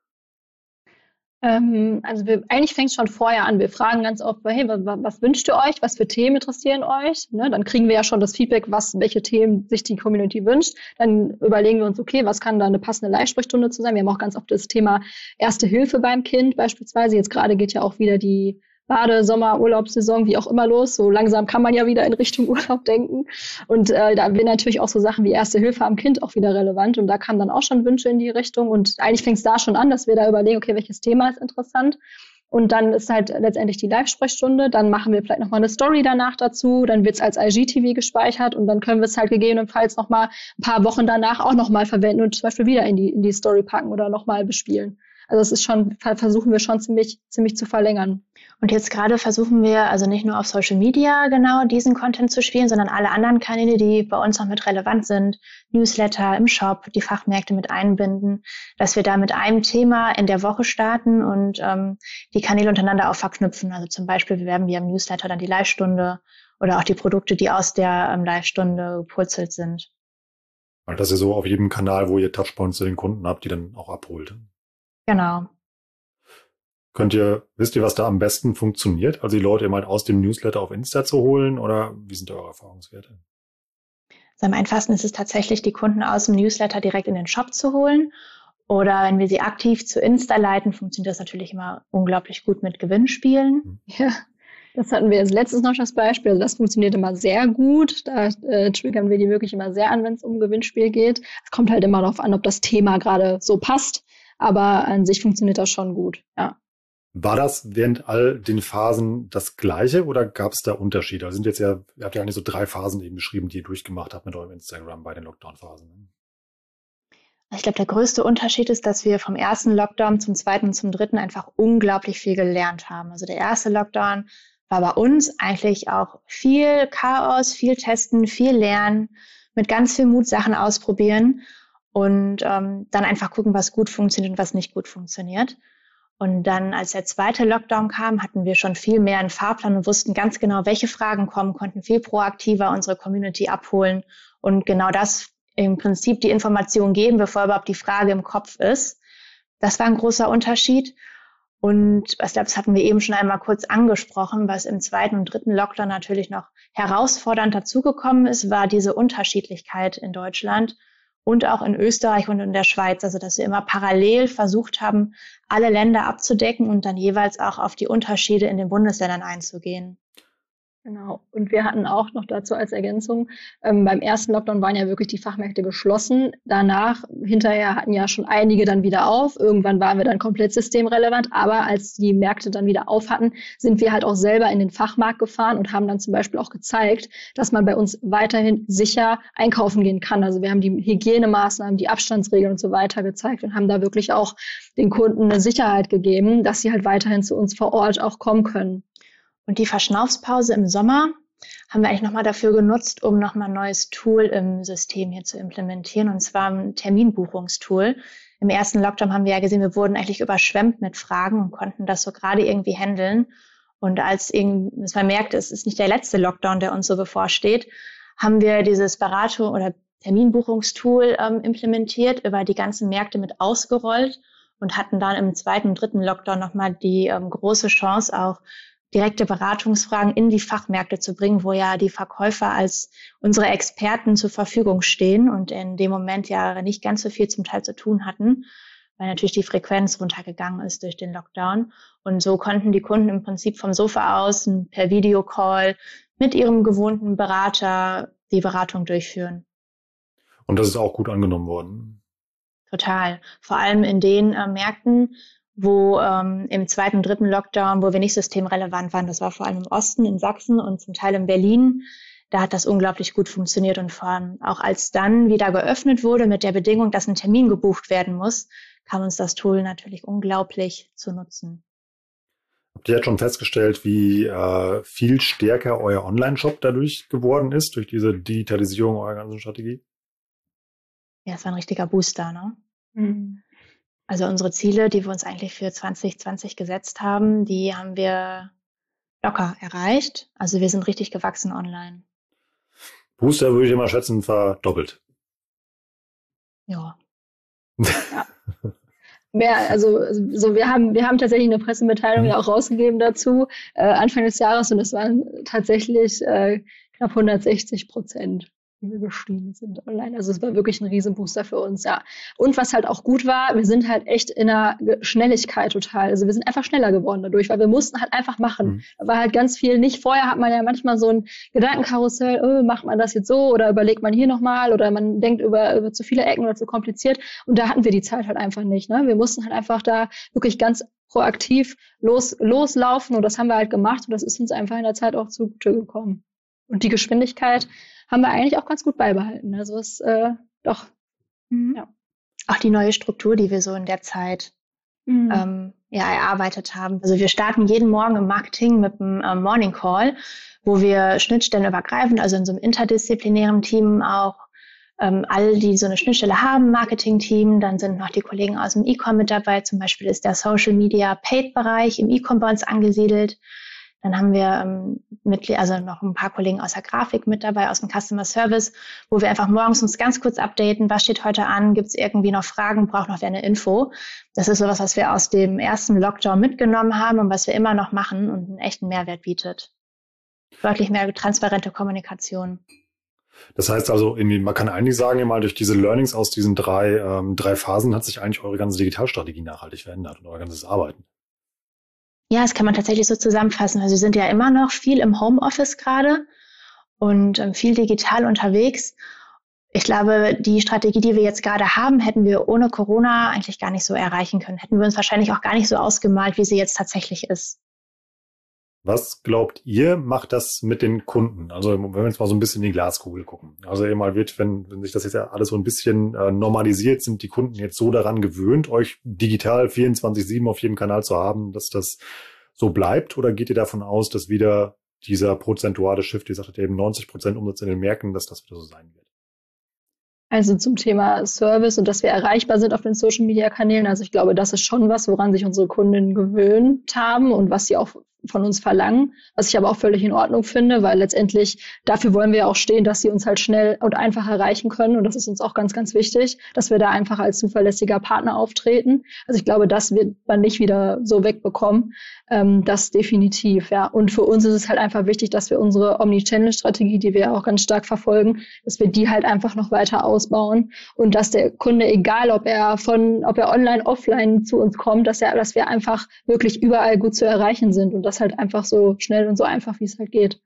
Eigentlich fängt es schon vorher an. Wir fragen ganz oft, hey, was wünscht ihr euch? Was für Themen interessieren euch? Ne, dann kriegen wir ja schon das Feedback, welche Themen sich die Community wünscht. Dann überlegen wir uns, okay, was kann da eine passende Live-Sprechstunde zu sein? Wir haben auch ganz oft das Thema Erste Hilfe beim Kind beispielsweise. Jetzt gerade geht ja auch wieder die Sommer-Urlaubssaison, wie auch immer los. So langsam kann man ja wieder in Richtung Urlaub denken. Und da werden natürlich auch so Sachen wie Erste Hilfe am Kind auch wieder relevant. Und da kamen dann auch schon Wünsche in die Richtung. Und eigentlich fängt es da schon an, dass wir da überlegen, okay, welches Thema ist interessant. Und dann ist halt letztendlich die Live-Sprechstunde. Dann machen wir vielleicht nochmal eine Story danach dazu. Dann wird es als IGTV gespeichert. Und dann können wir es halt gegebenenfalls nochmal ein paar Wochen danach auch nochmal verwenden und zum Beispiel wieder in die Story packen oder nochmal bespielen. Also es ist schon, versuchen wir schon ziemlich zu verlängern. Und jetzt gerade versuchen wir also nicht nur auf Social Media genau diesen Content zu spielen, sondern alle anderen Kanäle, die bei uns noch mit relevant sind, Newsletter im Shop, die Fachmärkte mit einbinden, dass wir da mit einem Thema in der Woche starten und die Kanäle untereinander auch verknüpfen. Also zum Beispiel bewerben wir im Newsletter dann die Live-Stunde oder auch die Produkte, die aus der Live-Stunde gepurzelt sind. Weil das ist so auf jedem Kanal, wo ihr Touchpoints zu den Kunden habt, die dann auch abholt. Genau. Wisst ihr, was da am besten funktioniert? Also die Leute mal aus dem Newsletter auf Insta zu holen oder wie sind eure Erfahrungswerte? Also am einfachsten ist es tatsächlich, die Kunden aus dem Newsletter direkt in den Shop zu holen. Oder wenn wir sie aktiv zu Insta leiten, funktioniert das natürlich immer unglaublich gut mit Gewinnspielen. Ja, das hatten wir jetzt letztens noch das Beispiel. Also das funktioniert immer sehr gut. Da triggern wir die wirklich immer sehr an, wenn es um Gewinnspiel geht. Es kommt halt immer darauf an, ob das Thema gerade so passt. Aber an sich funktioniert das schon gut, ja. War das während all den Phasen das Gleiche oder gab es da Unterschiede? Also ihr habt ja eigentlich so 3 Phasen eben beschrieben, die ihr durchgemacht habt mit eurem Instagram bei den Lockdown-Phasen. Ich glaube, der größte Unterschied ist, dass wir vom ersten Lockdown zum zweiten und zum dritten einfach unglaublich viel gelernt haben. Also der erste Lockdown war bei uns eigentlich auch viel Chaos, viel Testen, viel Lernen, mit ganz viel Mut Sachen ausprobieren und dann einfach gucken, was gut funktioniert und was nicht gut funktioniert. Und dann, als der zweite Lockdown kam, hatten wir schon viel mehr einen Fahrplan und wussten ganz genau, welche Fragen kommen, konnten viel proaktiver unsere Community abholen und genau das im Prinzip die Information geben, bevor überhaupt die Frage im Kopf ist. Das war ein großer Unterschied. Und ich glaube, das hatten wir eben schon einmal kurz angesprochen, was im zweiten und dritten Lockdown natürlich noch herausfordernd dazugekommen ist, war diese Unterschiedlichkeit in Deutschland und auch in Österreich und in der Schweiz. Also, dass wir immer parallel versucht haben, alle Länder abzudecken und dann jeweils auch auf die Unterschiede in den Bundesländern einzugehen. Genau. Und wir hatten auch noch dazu als Ergänzung, beim ersten Lockdown waren ja wirklich die Fachmärkte geschlossen. Danach, hinterher hatten ja schon einige dann wieder auf. Irgendwann waren wir dann komplett systemrelevant. Aber als die Märkte dann wieder auf hatten, sind wir halt auch selber in den Fachmarkt gefahren und haben dann zum Beispiel auch gezeigt, dass man bei uns weiterhin sicher einkaufen gehen kann. Also wir haben die Hygienemaßnahmen, die Abstandsregeln und so weiter gezeigt und haben da wirklich auch den Kunden eine Sicherheit gegeben, dass sie halt weiterhin zu uns vor Ort auch kommen können. Und die Verschnaufspause im Sommer haben wir eigentlich nochmal dafür genutzt, um nochmal ein neues Tool im System hier zu implementieren, und zwar ein Terminbuchungstool. Im ersten Lockdown haben wir ja gesehen, wir wurden eigentlich überschwemmt mit Fragen und konnten das so gerade irgendwie handeln. Und als man merkte, es ist nicht der letzte Lockdown, der uns so bevorsteht, haben wir dieses Beratung- oder Terminbuchungstool implementiert, über die ganzen Märkte mit ausgerollt und hatten dann im zweiten und dritten Lockdown nochmal die große Chance, auch direkte Beratungsfragen in die Fachmärkte zu bringen, wo ja die Verkäufer als unsere Experten zur Verfügung stehen und in dem Moment ja nicht ganz so viel zum Teil zu tun hatten, weil natürlich die Frequenz runtergegangen ist durch den Lockdown. Und so konnten die Kunden im Prinzip vom Sofa aus per Videocall mit ihrem gewohnten Berater die Beratung durchführen. Und das ist auch gut angenommen worden. Total. Vor allem in den Märkten, wo im zweiten, dritten Lockdown, wo wir nicht systemrelevant waren, das war vor allem im Osten, in Sachsen und zum Teil in Berlin, da hat das unglaublich gut funktioniert. Und vor allem auch als dann wieder geöffnet wurde mit der Bedingung, dass ein Termin gebucht werden muss, kam uns das Tool natürlich unglaublich zu nutzen. Habt ihr jetzt schon festgestellt, wie viel stärker euer Online-Shop dadurch geworden ist, durch diese Digitalisierung eurer ganzen Strategie? Ja, es war ein richtiger Booster, ne? Mhm. Also unsere Ziele, die wir uns eigentlich für 2020 gesetzt haben, die haben wir locker erreicht. Also wir sind richtig gewachsen online. Booster würde ich immer schätzen, verdoppelt. Ja. Ja. Wir haben tatsächlich eine Pressemitteilung ja auch rausgegeben dazu, Anfang des Jahres, und es waren tatsächlich knapp 160%. Die wir gestiegen sind online. Also es war wirklich ein Riesenbooster für uns, ja. Und was halt auch gut war, wir sind halt echt in der Schnelligkeit total. Also wir sind einfach schneller geworden dadurch, weil wir mussten halt einfach machen. Da war halt ganz viel nicht. Vorher hat man ja manchmal so ein Gedankenkarussell, macht man das jetzt so oder überlegt man hier nochmal oder man denkt über zu viele Ecken oder zu kompliziert. Und da hatten wir die Zeit halt einfach nicht, ne? Wir mussten halt einfach da wirklich ganz proaktiv loslaufen und das haben wir halt gemacht und das ist uns einfach in der Zeit auch zugute gekommen. Und die Geschwindigkeit haben wir eigentlich auch ganz gut beibehalten. Also es doch. Ja. Auch die neue Struktur, die wir so in der Zeit erarbeitet haben. Also wir starten jeden Morgen im Marketing mit einem Morning Call, wo wir schnittstellenübergreifend, also in so einem interdisziplinären Team auch all, die so eine Schnittstelle haben, Marketing-Team, dann sind noch die Kollegen aus dem E-Com mit dabei. Zum Beispiel ist der Social Media Paid-Bereich im E-Com bei uns angesiedelt. Dann haben wir noch ein paar Kollegen aus der Grafik mit dabei, aus dem Customer Service, wo wir einfach morgens uns ganz kurz updaten, was steht heute an, gibt es irgendwie noch Fragen, braucht noch wer eine Info. Das ist sowas, was wir aus dem ersten Lockdown mitgenommen haben und was wir immer noch machen und einen echten Mehrwert bietet. Deutlich mehr transparente Kommunikation. Das heißt also, man kann eigentlich sagen, mal durch diese Learnings aus diesen drei Phasen hat sich eigentlich eure ganze Digitalstrategie nachhaltig verändert und euer ganzes Arbeiten. Ja, das kann man tatsächlich so zusammenfassen. Also wir sind ja immer noch viel im Homeoffice gerade und viel digital unterwegs. Ich glaube, die Strategie, die wir jetzt gerade haben, hätten wir ohne Corona eigentlich gar nicht so erreichen können. Hätten wir uns wahrscheinlich auch gar nicht so ausgemalt, wie sie jetzt tatsächlich ist. Was glaubt ihr, macht das mit den Kunden? Also wenn wir jetzt mal so ein bisschen in die Glaskugel gucken. Also eben mal wird, wenn sich das jetzt ja alles so ein bisschen normalisiert, sind die Kunden jetzt so daran gewöhnt, euch digital 24/7 auf jedem Kanal zu haben, dass das so bleibt? Oder geht ihr davon aus, dass wieder dieser prozentuale Shift, ihr sagtet eben 90% Umsatz in den Märkten, dass das wieder so sein wird? Also zum Thema Service und dass wir erreichbar sind auf den Social-Media-Kanälen. Also ich glaube, das ist schon was, woran sich unsere Kunden gewöhnt haben und was sie auch von uns verlangen, was ich aber auch völlig in Ordnung finde, weil letztendlich dafür wollen wir ja auch stehen, dass sie uns halt schnell und einfach erreichen können und das ist uns auch ganz, ganz wichtig, dass wir da einfach als zuverlässiger Partner auftreten. Also ich glaube, das wird man nicht wieder so wegbekommen, das definitiv, ja. Und für uns ist es halt einfach wichtig, dass wir unsere Omnichannel-Strategie, die wir ja auch ganz stark verfolgen, dass wir die halt einfach noch weiter ausbauen und dass der Kunde, egal ob er online, offline zu uns kommt, dass wir einfach wirklich überall gut zu erreichen sind und das halt einfach so schnell und so einfach, wie es halt geht.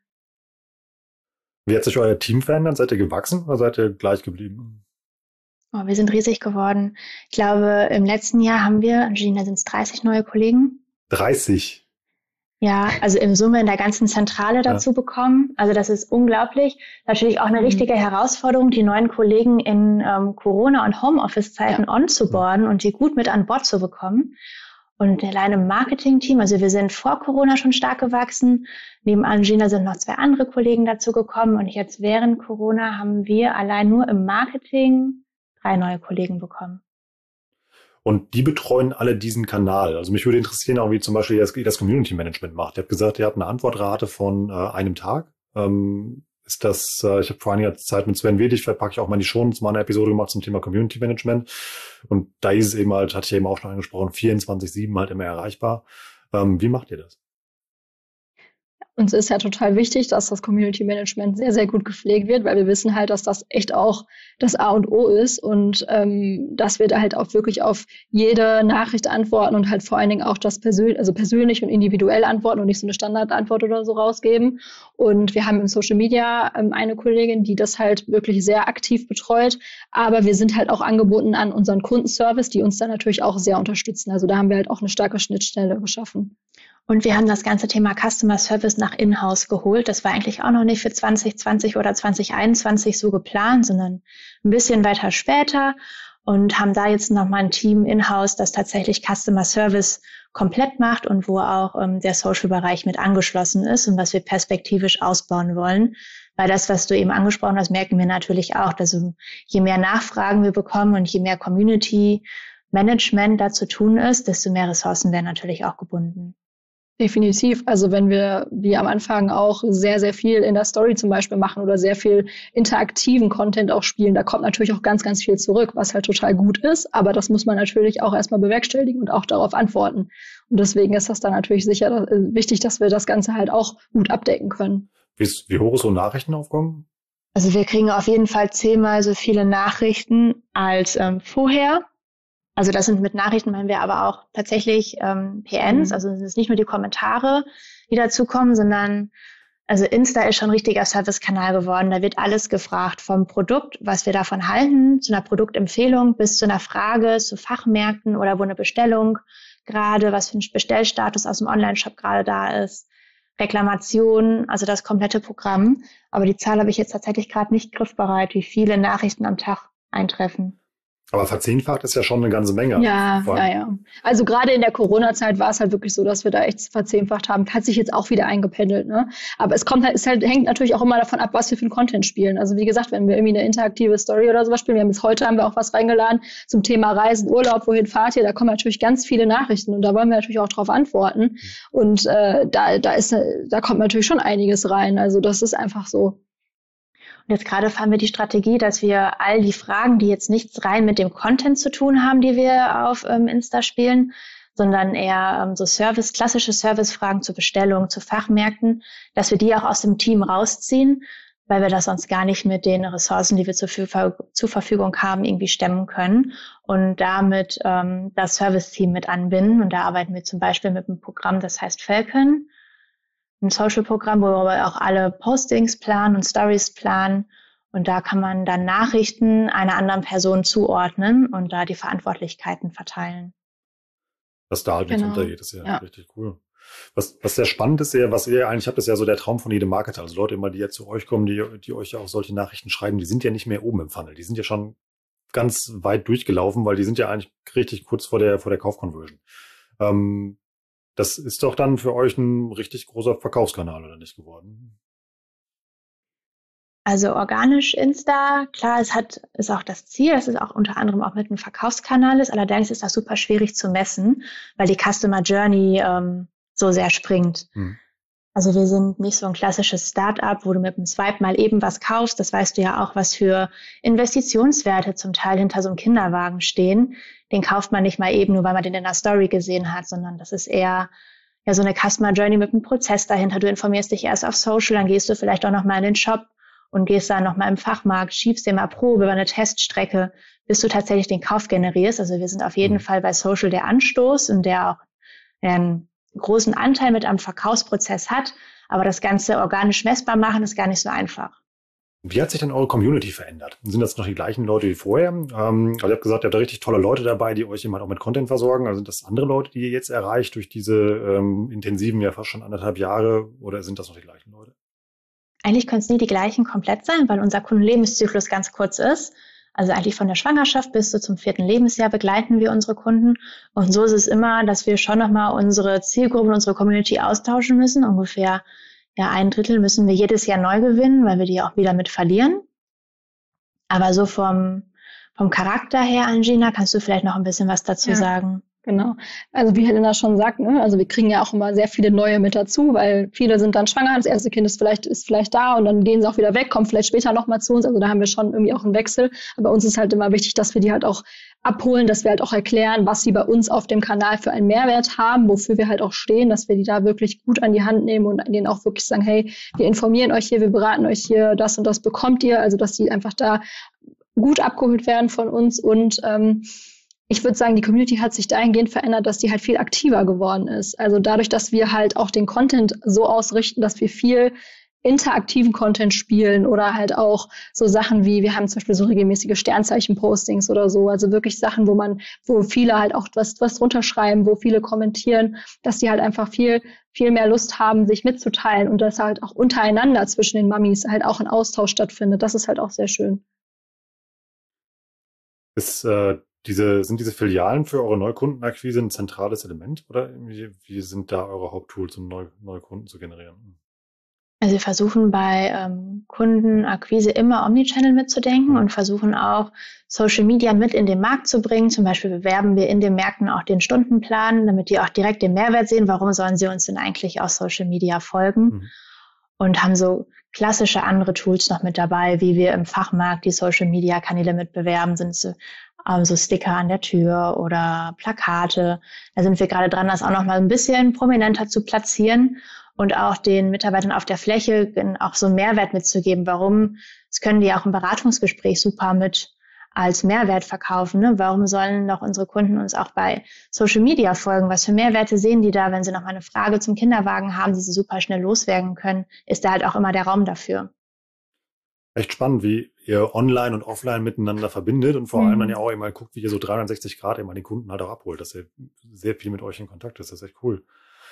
Wie hat sich euer Team verändert? Seid ihr gewachsen oder seid ihr gleich geblieben? Oh, wir sind riesig geworden. Ich glaube, im letzten Jahr haben wir, Gina, sind es 30 neue Kollegen. 30? Ja, also in Summe in der ganzen Zentrale dazu bekommen. Also das ist unglaublich. Natürlich auch eine richtige Herausforderung, die neuen Kollegen in Corona- und Homeoffice-Zeiten onzuboarden und die gut mit an Bord zu bekommen. Und allein im Marketing-Team, also wir sind vor Corona schon stark gewachsen. Neben Angina sind noch 2 andere Kollegen dazu gekommen. Und jetzt während Corona haben wir allein nur im Marketing 3 neue Kollegen bekommen. Und die betreuen alle diesen Kanal. Also mich würde interessieren, auch wie zum Beispiel das Community Management macht. Ihr habt gesagt, ihr habt eine Antwortrate von einem Tag. Ist das, ich habe vor einiger Zeit mit Sven Wedig, vielleicht packe ich auch mal in die Shownotes, mal eine Episode gemacht zum Thema Community Management. Und da ist es eben halt, hatte ich eben auch schon angesprochen, 24/7 halt immer erreichbar. Wie macht ihr das? Uns ist ja total wichtig, dass das Community Management sehr, sehr gut gepflegt wird, weil wir wissen halt, dass das echt auch das A und O ist und dass wir da halt auch wirklich auf jede Nachricht antworten und halt vor allen Dingen auch das persönlich und individuell antworten und nicht so eine Standardantwort oder so rausgeben. Und wir haben im Social Media eine Kollegin, die das halt wirklich sehr aktiv betreut, aber wir sind halt auch angebunden an unseren Kundenservice, die uns da natürlich auch sehr unterstützen. Also da haben wir halt auch eine starke Schnittstelle geschaffen. Und wir haben das ganze Thema Customer Service nach In-house geholt. Das war eigentlich auch noch nicht für 2020 oder 2021 so geplant, sondern ein bisschen weiter später und haben da jetzt nochmal ein Team in-house, das tatsächlich Customer Service komplett macht und wo auch der Social-Bereich mit angeschlossen ist und was wir perspektivisch ausbauen wollen. Weil das, was du eben angesprochen hast, merken wir natürlich auch, dass je mehr Nachfragen wir bekommen und je mehr Community Management da zu tun ist, desto mehr Ressourcen werden natürlich auch gebunden. Definitiv. Also wenn wir, wie am Anfang auch, sehr, sehr viel in der Story zum Beispiel machen oder sehr viel interaktiven Content auch spielen, da kommt natürlich auch ganz, ganz viel zurück, was halt total gut ist. Aber das muss man natürlich auch erstmal bewerkstelligen und auch darauf antworten. Und deswegen ist das dann natürlich sicher wichtig, dass wir das Ganze halt auch gut abdecken können. Wie hoch ist so ein Nachrichtenaufkommen? Also wir kriegen auf jeden Fall 10-mal so viele Nachrichten als vorher. Also das sind mit Nachrichten, meinen wir aber auch tatsächlich PNs, also es ist nicht nur die Kommentare, die dazukommen, sondern also Insta ist schon ein richtiger Servicekanal geworden. Da wird alles gefragt, vom Produkt, was wir davon halten, zu einer Produktempfehlung bis zu einer Frage zu Fachmärkten oder wo eine Bestellung gerade, was für ein Bestellstatus aus dem Onlineshop gerade da ist, Reklamation, also das komplette Programm. Aber die Zahl habe ich jetzt tatsächlich gerade nicht griffbereit, wie viele Nachrichten am Tag eintreffen. Aber verzehnfacht ist ja schon eine ganze Menge. Ja. Also gerade in der Corona-Zeit war es halt wirklich so, dass wir da echt verzehnfacht haben. Hat sich jetzt auch wieder eingependelt, ne? Aber hängt natürlich auch immer davon ab, was wir für einen Content spielen. Also wie gesagt, wenn wir irgendwie eine interaktive Story oder sowas spielen, haben wir auch was reingeladen zum Thema Reisen, Urlaub, wohin fahrt ihr? Da kommen natürlich ganz viele Nachrichten und da wollen wir natürlich auch drauf antworten. Und da kommt natürlich schon einiges rein. Also das ist einfach so. Und jetzt gerade fahren wir die Strategie, dass wir all die Fragen, die jetzt nichts rein mit dem Content zu tun haben, die wir auf Insta spielen, sondern eher klassische Servicefragen zur Bestellung, zu Fachmärkten, dass wir die auch aus dem Team rausziehen, weil wir das sonst gar nicht mit den Ressourcen, die wir zur Verfügung haben, irgendwie stemmen können und damit das Service-Team mit anbinden. Und da arbeiten wir zum Beispiel mit einem Programm, das heißt Falcon, ein Social-Programm, wo wir auch alle Postings planen und Stories planen Und da kann man dann Nachrichten einer anderen Person zuordnen und da die Verantwortlichkeiten verteilen. Dass da halt nichts untergeht, ist ja richtig cool. Was sehr spannend ist, was ihr eigentlich habt, ist ja so der Traum von jedem Marketer. Also Leute immer, die jetzt zu euch kommen, die euch ja auch solche Nachrichten schreiben, die sind ja nicht mehr oben im Funnel. Die sind ja schon ganz weit durchgelaufen, weil die sind ja eigentlich richtig kurz vor der Kaufconversion. Das ist doch dann für euch ein richtig großer Verkaufskanal, oder nicht, geworden? Also organisch Insta, klar, ist auch das Ziel, dass es auch unter anderem auch mit einem Verkaufskanal ist. Allerdings ist das super schwierig zu messen, weil die Customer Journey so sehr springt. Also wir sind nicht so ein klassisches Start-up, wo du mit einem Swipe mal eben was kaufst. Das weißt du ja auch, was für Investitionswerte zum Teil hinter so einem Kinderwagen stehen. Den kauft man nicht mal eben, nur weil man den in der Story gesehen hat, sondern das ist eher so eine Customer Journey mit einem Prozess dahinter. Du informierst dich erst auf Social, dann gehst du vielleicht auch noch mal in den Shop und gehst dann noch mal im Fachmarkt, schiebst dir mal Probe über eine Teststrecke, bis du tatsächlich den Kauf generierst. Also wir sind auf jeden Fall bei Social der Anstoß und der auch einen großen Anteil mit am Verkaufsprozess hat. Aber das Ganze organisch messbar machen ist gar nicht so einfach. Wie hat sich denn eure Community verändert? Sind das noch die gleichen Leute wie vorher? Also ihr habt gesagt, ihr habt da richtig tolle Leute dabei, die euch immer auch mit Content versorgen. Also sind das andere Leute, die ihr jetzt erreicht durch diese intensiven, ja fast schon 1,5 Jahre, oder sind das noch die gleichen Leute? Eigentlich können es nie die gleichen komplett sein, weil unser Kundenlebenszyklus ganz kurz ist. Also eigentlich von der Schwangerschaft bis zum 4. Lebensjahr begleiten wir unsere Kunden. Und so ist es immer, dass wir schon nochmal unsere Zielgruppen, unsere Community austauschen müssen. Ungefähr 1/3 müssen wir jedes Jahr neu gewinnen, weil wir die auch wieder mit verlieren. Aber so vom Charakter her, Angina, kannst du vielleicht noch ein bisschen was dazu sagen? Genau. Also wie Helena schon sagt, ne, also wir kriegen ja auch immer sehr viele neue mit dazu, weil viele sind dann schwanger, das erste Kind ist vielleicht da und dann gehen sie auch wieder weg, kommen vielleicht später nochmal zu uns. Also da haben wir schon irgendwie auch einen Wechsel. Aber bei uns ist halt immer wichtig, dass wir die halt auch abholen, dass wir halt auch erklären, was sie bei uns auf dem Kanal für einen Mehrwert haben, wofür wir halt auch stehen, dass wir die da wirklich gut an die Hand nehmen und denen auch wirklich sagen, hey, wir informieren euch hier, wir beraten euch hier, das und das bekommt ihr. Also dass die einfach da gut abgeholt werden von uns. Und ich würde sagen, die Community hat sich dahingehend verändert, dass die halt viel aktiver geworden ist. Also dadurch, dass wir halt auch den Content so ausrichten, dass wir viel interaktiven Content spielen oder halt auch so Sachen wie, wir haben zum Beispiel so regelmäßige Sternzeichen-Postings oder so, also wirklich Sachen, wo viele halt auch was drunter schreiben, wo viele kommentieren, dass die halt einfach viel mehr Lust haben, sich mitzuteilen und dass halt auch untereinander zwischen den Mamis halt auch ein Austausch stattfindet. Das ist halt auch sehr schön. Sind diese Filialen für eure Neukundenakquise ein zentrales Element, oder wie sind da eure Haupttools, um neue Kunden zu generieren? Also wir versuchen bei Kundenakquise immer Omnichannel mitzudenken und versuchen auch Social Media mit in den Markt zu bringen. Zum Beispiel bewerben wir in den Märkten auch den Stundenplan, damit die auch direkt den Mehrwert sehen. Warum sollen sie uns denn eigentlich aus Social Media folgen? Und haben so klassische andere Tools noch mit dabei, wie wir im Fachmarkt die Social Media Kanäle mitbewerben, sind so Sticker an der Tür oder Plakate. Da sind wir gerade dran, das auch noch mal ein bisschen prominenter zu platzieren und auch den Mitarbeitern auf der Fläche auch so einen Mehrwert mitzugeben. Warum? Das können die auch im Beratungsgespräch super mit als Mehrwert verkaufen. Ne? Warum sollen doch unsere Kunden uns auch bei Social Media folgen? Was für Mehrwerte sehen die da, wenn sie noch mal eine Frage zum Kinderwagen haben, die sie super schnell loswerden können? Ist da halt auch immer der Raum dafür. Echt spannend, wie ihr online und offline miteinander verbindet und vor allem dann ja auch immer guckt, wie ihr so 360 Grad immer den Kunden halt auch abholt, dass er sehr viel mit euch in Kontakt ist. Das ist echt cool.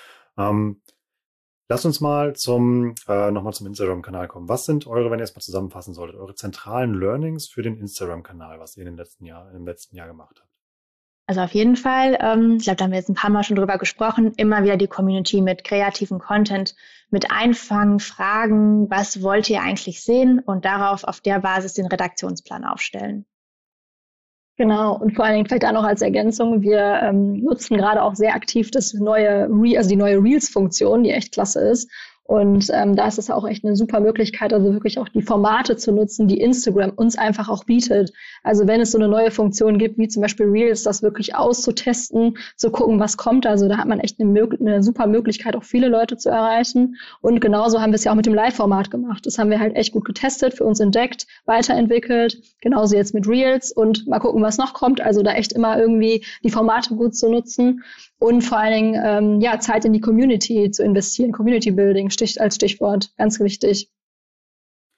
Lasst uns mal nochmal zum Instagram-Kanal kommen. Was sind eure, wenn ihr es mal zusammenfassen solltet, eure zentralen Learnings für den Instagram-Kanal, was ihr im letzten Jahr gemacht habt? Also auf jeden Fall, ich glaube, da haben wir jetzt ein paar Mal schon drüber gesprochen, immer wieder die Community mit kreativen Content mit einfangen, fragen, was wollt ihr eigentlich sehen und auf der Basis den Redaktionsplan aufstellen. Genau, und vor allen Dingen vielleicht auch noch als Ergänzung, wir nutzen gerade auch sehr aktiv die neue Reels-Funktion, die echt klasse ist. Und da ist es auch echt eine super Möglichkeit, also wirklich auch die Formate zu nutzen, die Instagram uns einfach auch bietet. Also wenn es so eine neue Funktion gibt, wie zum Beispiel Reels, das wirklich auszutesten, zu gucken, was kommt. Also da hat man echt eine super Möglichkeit, auch viele Leute zu erreichen. Und genauso haben wir es ja auch mit dem Live-Format gemacht. Das haben wir halt echt gut getestet, für uns entdeckt, weiterentwickelt. Genauso jetzt mit Reels und mal gucken, was noch kommt. Also da echt immer irgendwie die Formate gut zu nutzen. Und vor allen Dingen, Zeit in die Community zu investieren, Community Building als Stichwort, ganz wichtig.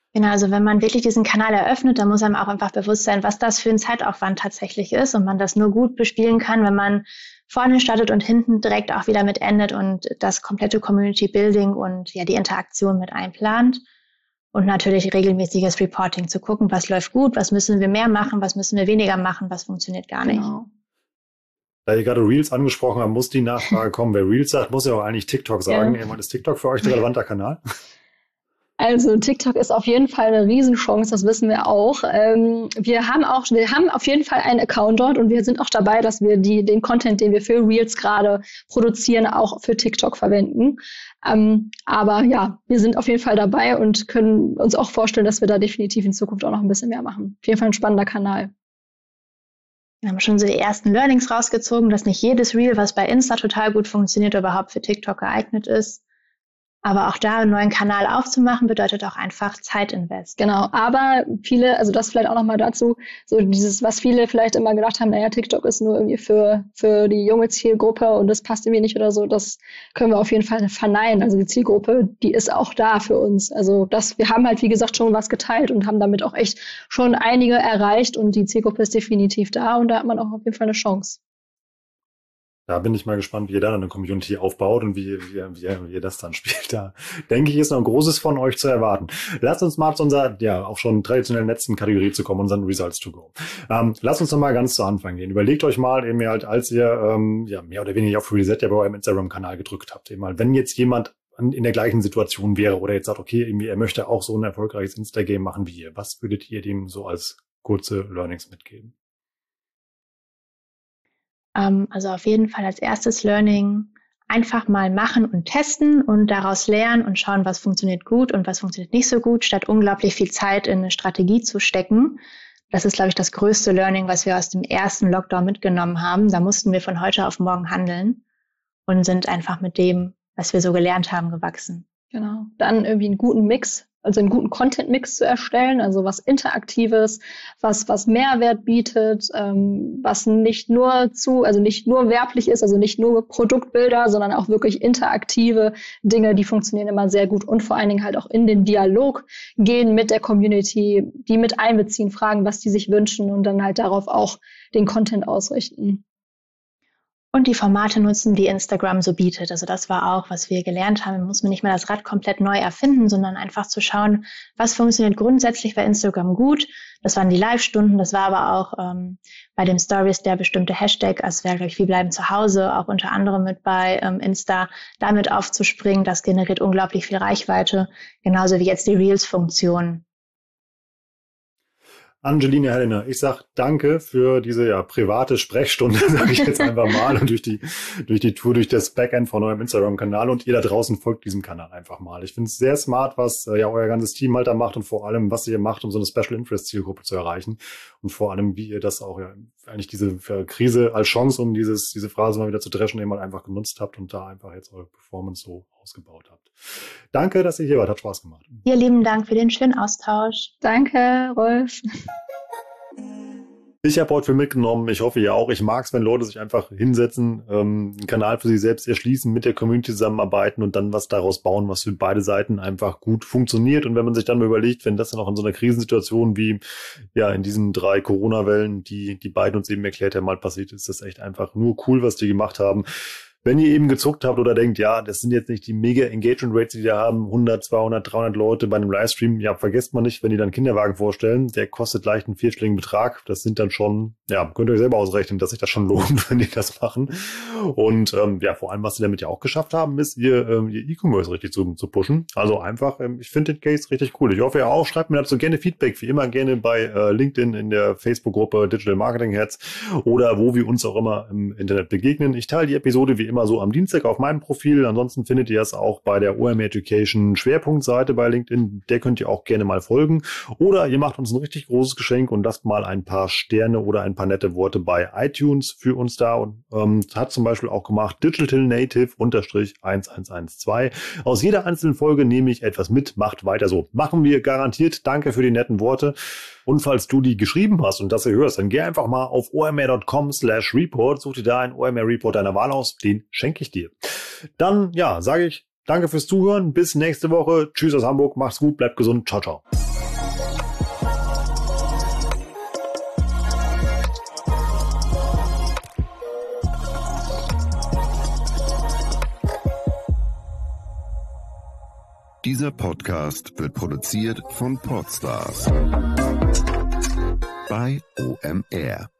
Genau, also wenn man wirklich diesen Kanal eröffnet, dann muss einem auch einfach bewusst sein, was das für ein Zeitaufwand tatsächlich ist und man das nur gut bespielen kann, wenn man vorne startet und hinten direkt auch wieder mit endet und das komplette Community Building und ja die Interaktion mit einplant. Und natürlich regelmäßiges Reporting zu gucken, was läuft gut, was müssen wir mehr machen, was müssen wir weniger machen, was funktioniert gar nicht. Genau. Da ihr gerade Reels angesprochen habt, muss die Nachfrage kommen. Wer Reels sagt, muss ja auch eigentlich TikTok sagen. Ja. Ist TikTok für euch ein relevanter Kanal? Also TikTok ist auf jeden Fall eine Riesenchance, das wissen wir auch. Wir haben auf jeden Fall einen Account dort und wir sind auch dabei, dass wir den Content, den wir für Reels gerade produzieren, auch für TikTok verwenden. Aber ja, wir sind auf jeden Fall dabei und können uns auch vorstellen, dass wir da definitiv in Zukunft auch noch ein bisschen mehr machen. Auf jeden Fall ein spannender Kanal. Wir haben schon so die ersten Learnings rausgezogen, dass nicht jedes Reel, was bei Insta total gut funktioniert, überhaupt für TikTok geeignet ist. Aber auch da einen neuen Kanal aufzumachen, bedeutet auch einfach Zeitinvest. Genau, aber viele, also das vielleicht auch nochmal dazu, so dieses, was viele vielleicht immer gedacht haben, naja, TikTok ist nur irgendwie für die junge Zielgruppe und das passt irgendwie nicht oder so, das können wir auf jeden Fall verneinen. Also die Zielgruppe, die ist auch da für uns. Also wir haben halt, wie gesagt, schon was geteilt und haben damit auch echt schon einige erreicht und die Zielgruppe ist definitiv da und da hat man auch auf jeden Fall eine Chance. Da bin ich mal gespannt, wie ihr dann eine Community aufbaut und wie ihr das dann spielt. Da denke ich, ist noch ein Großes von euch zu erwarten. Lasst uns mal zu unserer, ja, auch schon traditionellen letzten Kategorie zu kommen, unseren Results to go. Lasst uns noch mal ganz zu Anfang gehen. Überlegt euch mal eben halt, als ihr mehr oder weniger auf Reset ja bei eurem Instagram-Kanal gedrückt habt, eben mal, wenn jetzt jemand in der gleichen Situation wäre oder jetzt sagt, okay, irgendwie er möchte auch so ein erfolgreiches Insta-Game machen wie ihr. Was würdet ihr dem so als kurze Learnings mitgeben? Also auf jeden Fall als erstes Learning einfach mal machen und testen und daraus lernen und schauen, was funktioniert gut und was funktioniert nicht so gut, statt unglaublich viel Zeit in eine Strategie zu stecken. Das ist, glaube ich, das größte Learning, was wir aus dem ersten Lockdown mitgenommen haben. Da mussten wir von heute auf morgen handeln und sind einfach mit dem, was wir so gelernt haben, gewachsen. Genau. Dann irgendwie einen guten Mix, also einen guten Content-Mix zu erstellen, also was Interaktives, was Mehrwert bietet, was nicht nur werblich ist, also nicht nur Produktbilder, sondern auch wirklich interaktive Dinge, die funktionieren immer sehr gut und vor allen Dingen halt auch in den Dialog gehen mit der Community, die mit einbeziehen, fragen, was die sich wünschen und dann halt darauf auch den Content ausrichten. Und die Formate nutzen, die Instagram so bietet. Also das war auch, was wir gelernt haben. Man muss nicht mehr das Rad komplett neu erfinden, sondern einfach zu schauen, was funktioniert grundsätzlich bei Instagram gut. Das waren die Live-Stunden, das war aber auch bei den Stories der bestimmte Hashtag, also wäre, glaube ich, wir bleiben zu Hause, auch unter anderem mit bei Insta, damit aufzuspringen. Das generiert unglaublich viel Reichweite, genauso wie jetzt die Reels-Funktion. Angelina, Helena, ich sag danke für diese private Sprechstunde, sage ich jetzt einfach mal, und durch die Tour, durch das Backend von eurem Instagram-Kanal, und ihr da draußen folgt diesem Kanal einfach mal. Ich finde es sehr smart, was euer ganzes Team halt da macht und vor allem, was ihr macht, um so eine Special Interest Zielgruppe zu erreichen und vor allem, wie ihr das auch eigentlich diese Krise als Chance, um diese Phrase mal wieder zu dreschen, eben mal einfach genutzt habt und da einfach jetzt eure Performance so ausgebaut habt. Danke, dass ihr hier wart, hat Spaß gemacht. Dir lieben Dank für den schönen Austausch. Danke, Rolf. Ich habe heute viel mitgenommen. Ich hoffe, ihr auch. Ich mag es, wenn Leute sich einfach hinsetzen, einen Kanal für sich selbst erschließen, mit der Community zusammenarbeiten und dann was daraus bauen, was für beide Seiten einfach gut funktioniert. Und wenn man sich dann mal überlegt, wenn das dann auch in so einer Krisensituation wie in diesen 3 Corona-Wellen, die beiden uns eben erklärt haben, mal passiert ist, das echt einfach nur cool, was die gemacht haben. Wenn ihr eben gezuckt habt oder denkt, das sind jetzt nicht die mega Engagement Rates, die da haben, 100, 200, 300 Leute bei einem Livestream, vergesst man nicht, wenn die dann Kinderwagen vorstellen, der kostet leicht einen 4-stelligen Betrag. Das sind dann schon, könnt ihr euch selber ausrechnen, dass sich das schon lohnt, wenn die das machen. Und vor allem, was sie damit ja auch geschafft haben, ist, ihr E-Commerce richtig zu pushen. Also einfach, ich finde den Case richtig cool. Ich hoffe, ihr auch. Schreibt mir dazu gerne Feedback, wie immer gerne bei LinkedIn in der Facebook-Gruppe Digital Marketing Heads oder wo wir uns auch immer im Internet begegnen. Ich teile die Episode wie immer so am Dienstag auf meinem Profil. Ansonsten findet ihr es auch bei der OMR Education Schwerpunktseite bei LinkedIn. Der könnt ihr auch gerne mal folgen. Oder ihr macht uns ein richtig großes Geschenk und lasst mal ein paar Sterne oder ein paar nette Worte bei iTunes für uns da. Und hat zum Beispiel auch gemacht Digital Native _1112. Aus jeder einzelnen Folge nehme ich etwas mit. Macht weiter so. Machen wir garantiert. Danke für die netten Worte. Und falls du die geschrieben hast und das ihr hörst, dann geh einfach mal auf omr.com/report, such dir da einen OMR-Report deiner Wahl aus, den schenke ich dir. Dann, sage ich danke fürs Zuhören, bis nächste Woche. Tschüss aus Hamburg, macht's gut, bleibt gesund, ciao, ciao. Dieser Podcast wird produziert von Podstars bei OMR.